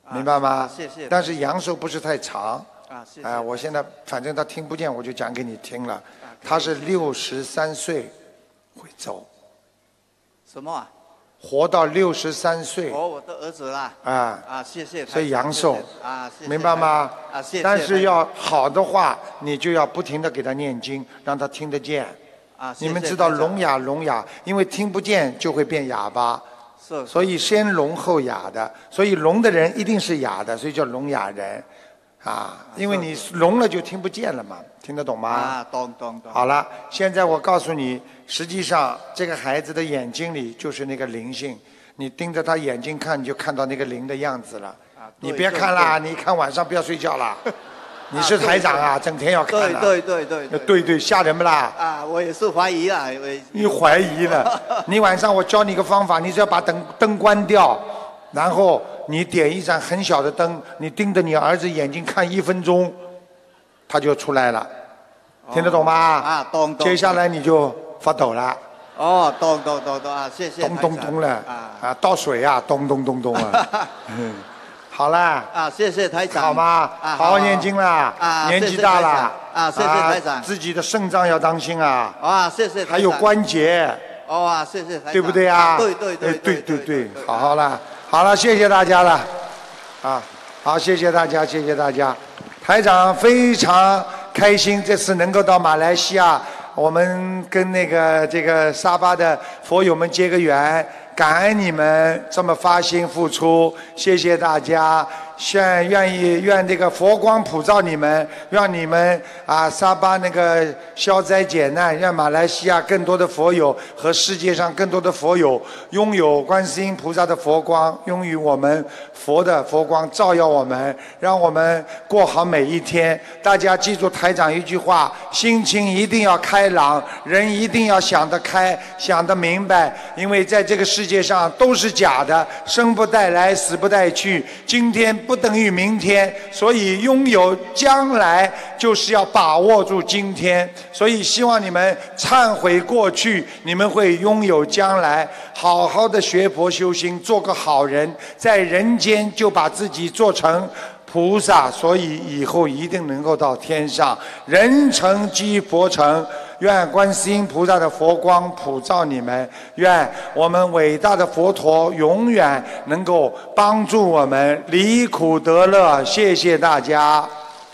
明白吗？ 啊谢谢但是阳寿不是太长。 啊，谢谢。 哎，我现在反正他听不见，我就讲给你听了。他是六十三岁会走， 什么啊？ 活到六十三岁。 哦，我的儿子啦。 啊啊，谢谢。 所以阳寿谢谢啊，谢谢明白吗？ 啊，谢谢。 但是要好的话，你就要不停的给他念经，让他听得见。 啊，谢谢你们知道台长聋哑聋哑，因为听不见就会变哑巴。 是。 所以先聋后哑的，所以聋的人一定是哑的，所以叫聋哑人。啊，因为你聋了就听不见了嘛，听得懂吗？ 啊，懂懂懂。 好了，现在我告诉你，实际上这个孩子的眼睛里就是那个灵性，你盯着他眼睛看，你就看到那个灵的样子了。 啊、 你别看啦，你看晚上不要睡觉啦。你是台长啊，整天要看的。 对对对对对对，吓人不啦？ 啊，我也是怀疑啦，我你怀疑了？你晚上我教你个方法，你只要把灯灯关掉，然后你点一盏很小的灯，你盯着你儿子眼睛看一分钟，他就出来了，听得懂吗？ 啊，懂懂。 接下来你就发抖了。 哦，懂懂懂懂啊，谢谢。 咚咚咚了啊啊，倒水啊，咚咚咚咚啊。嗯，好啦。 啊，谢谢台长。 好吗？ 啊， 好好念经啦。 啊， 年纪大了。 啊，谢谢台长。 自己的肾脏要当心啊。 啊，谢谢台长。 还有关节。 哦啊，谢谢台长。 对不对啊？ 对对对对对对，好好了，好了，谢谢大家了。啊，好，谢谢大家，谢谢大家。台长非常开心，这次能够到马来西亚，我们跟那个这个沙巴的佛友们结个缘，感恩你们这么发心付出，谢谢大家。愿愿意愿这个佛光普照你们，让你们啊沙巴那个消灾解难，让马来西亚更多的佛友和世界上更多的佛友拥有观世音菩萨的佛光，拥有我们佛的佛光照耀我们，让我们过好每一天。大家记住台长一句话：心情一定要开朗，人一定要想得开，想得明白，因为在这个世界上都是假的，生不带来，死不带去，今天不等于明天，所以拥有将来就是要把握住今天。所以希望你们忏悔过去，你们会拥有将来。好好的学佛修心，做个好人，在人间就把自己做成菩萨，所以以后一定能够到天上。人成即佛成。愿观世音菩萨的佛光普照你们，愿我们伟大的佛陀永远能够帮助我们离苦得乐。谢谢大家。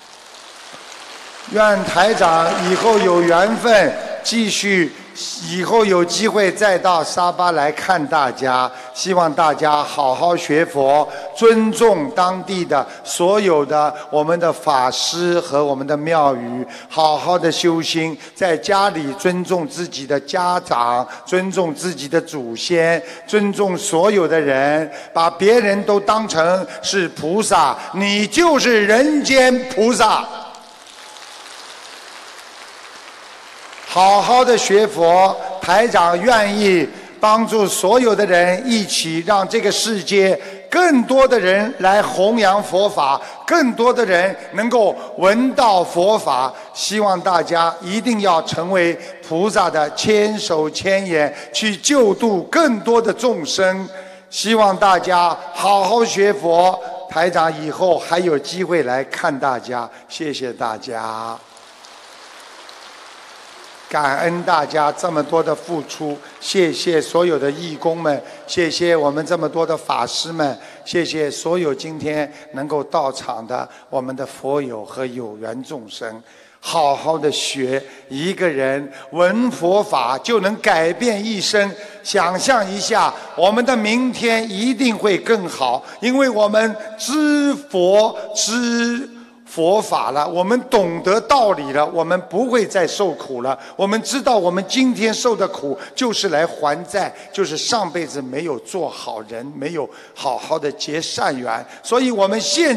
愿台长以后有缘分继续，以后有机会再到沙巴来看大家。希望大家好好学佛，尊重当地的所有的我们的法师和我们的庙宇，好好的修心，在家里尊重自己的家长，尊重自己的祖先，尊重所有的人，把别人都当成是菩萨，你就是人间菩萨。好好的学佛，台长愿意帮助所有的人一起让这个世界更多的人来弘扬佛法，更多的人能够闻到佛法。希望大家一定要成为菩萨的千手千眼，去救度更多的众生。希望大家好好学佛，台长以后还有机会来看大家。谢谢大家。感恩大家这么多的付出，谢谢所有的义工们，谢谢我们这么多的法师们，谢谢所有今天能够到场的我们的佛友和有缘众生。好好的学，一个人闻佛法就能改变一生。想象一下，我们的明天一定会更好，因为我们知佛知佛法了，我们懂得道理了，我们不会再受苦了。我们知道我们今天受的苦就是来还债，就是上辈子没有做好人，没有好好的结善缘，所以我们现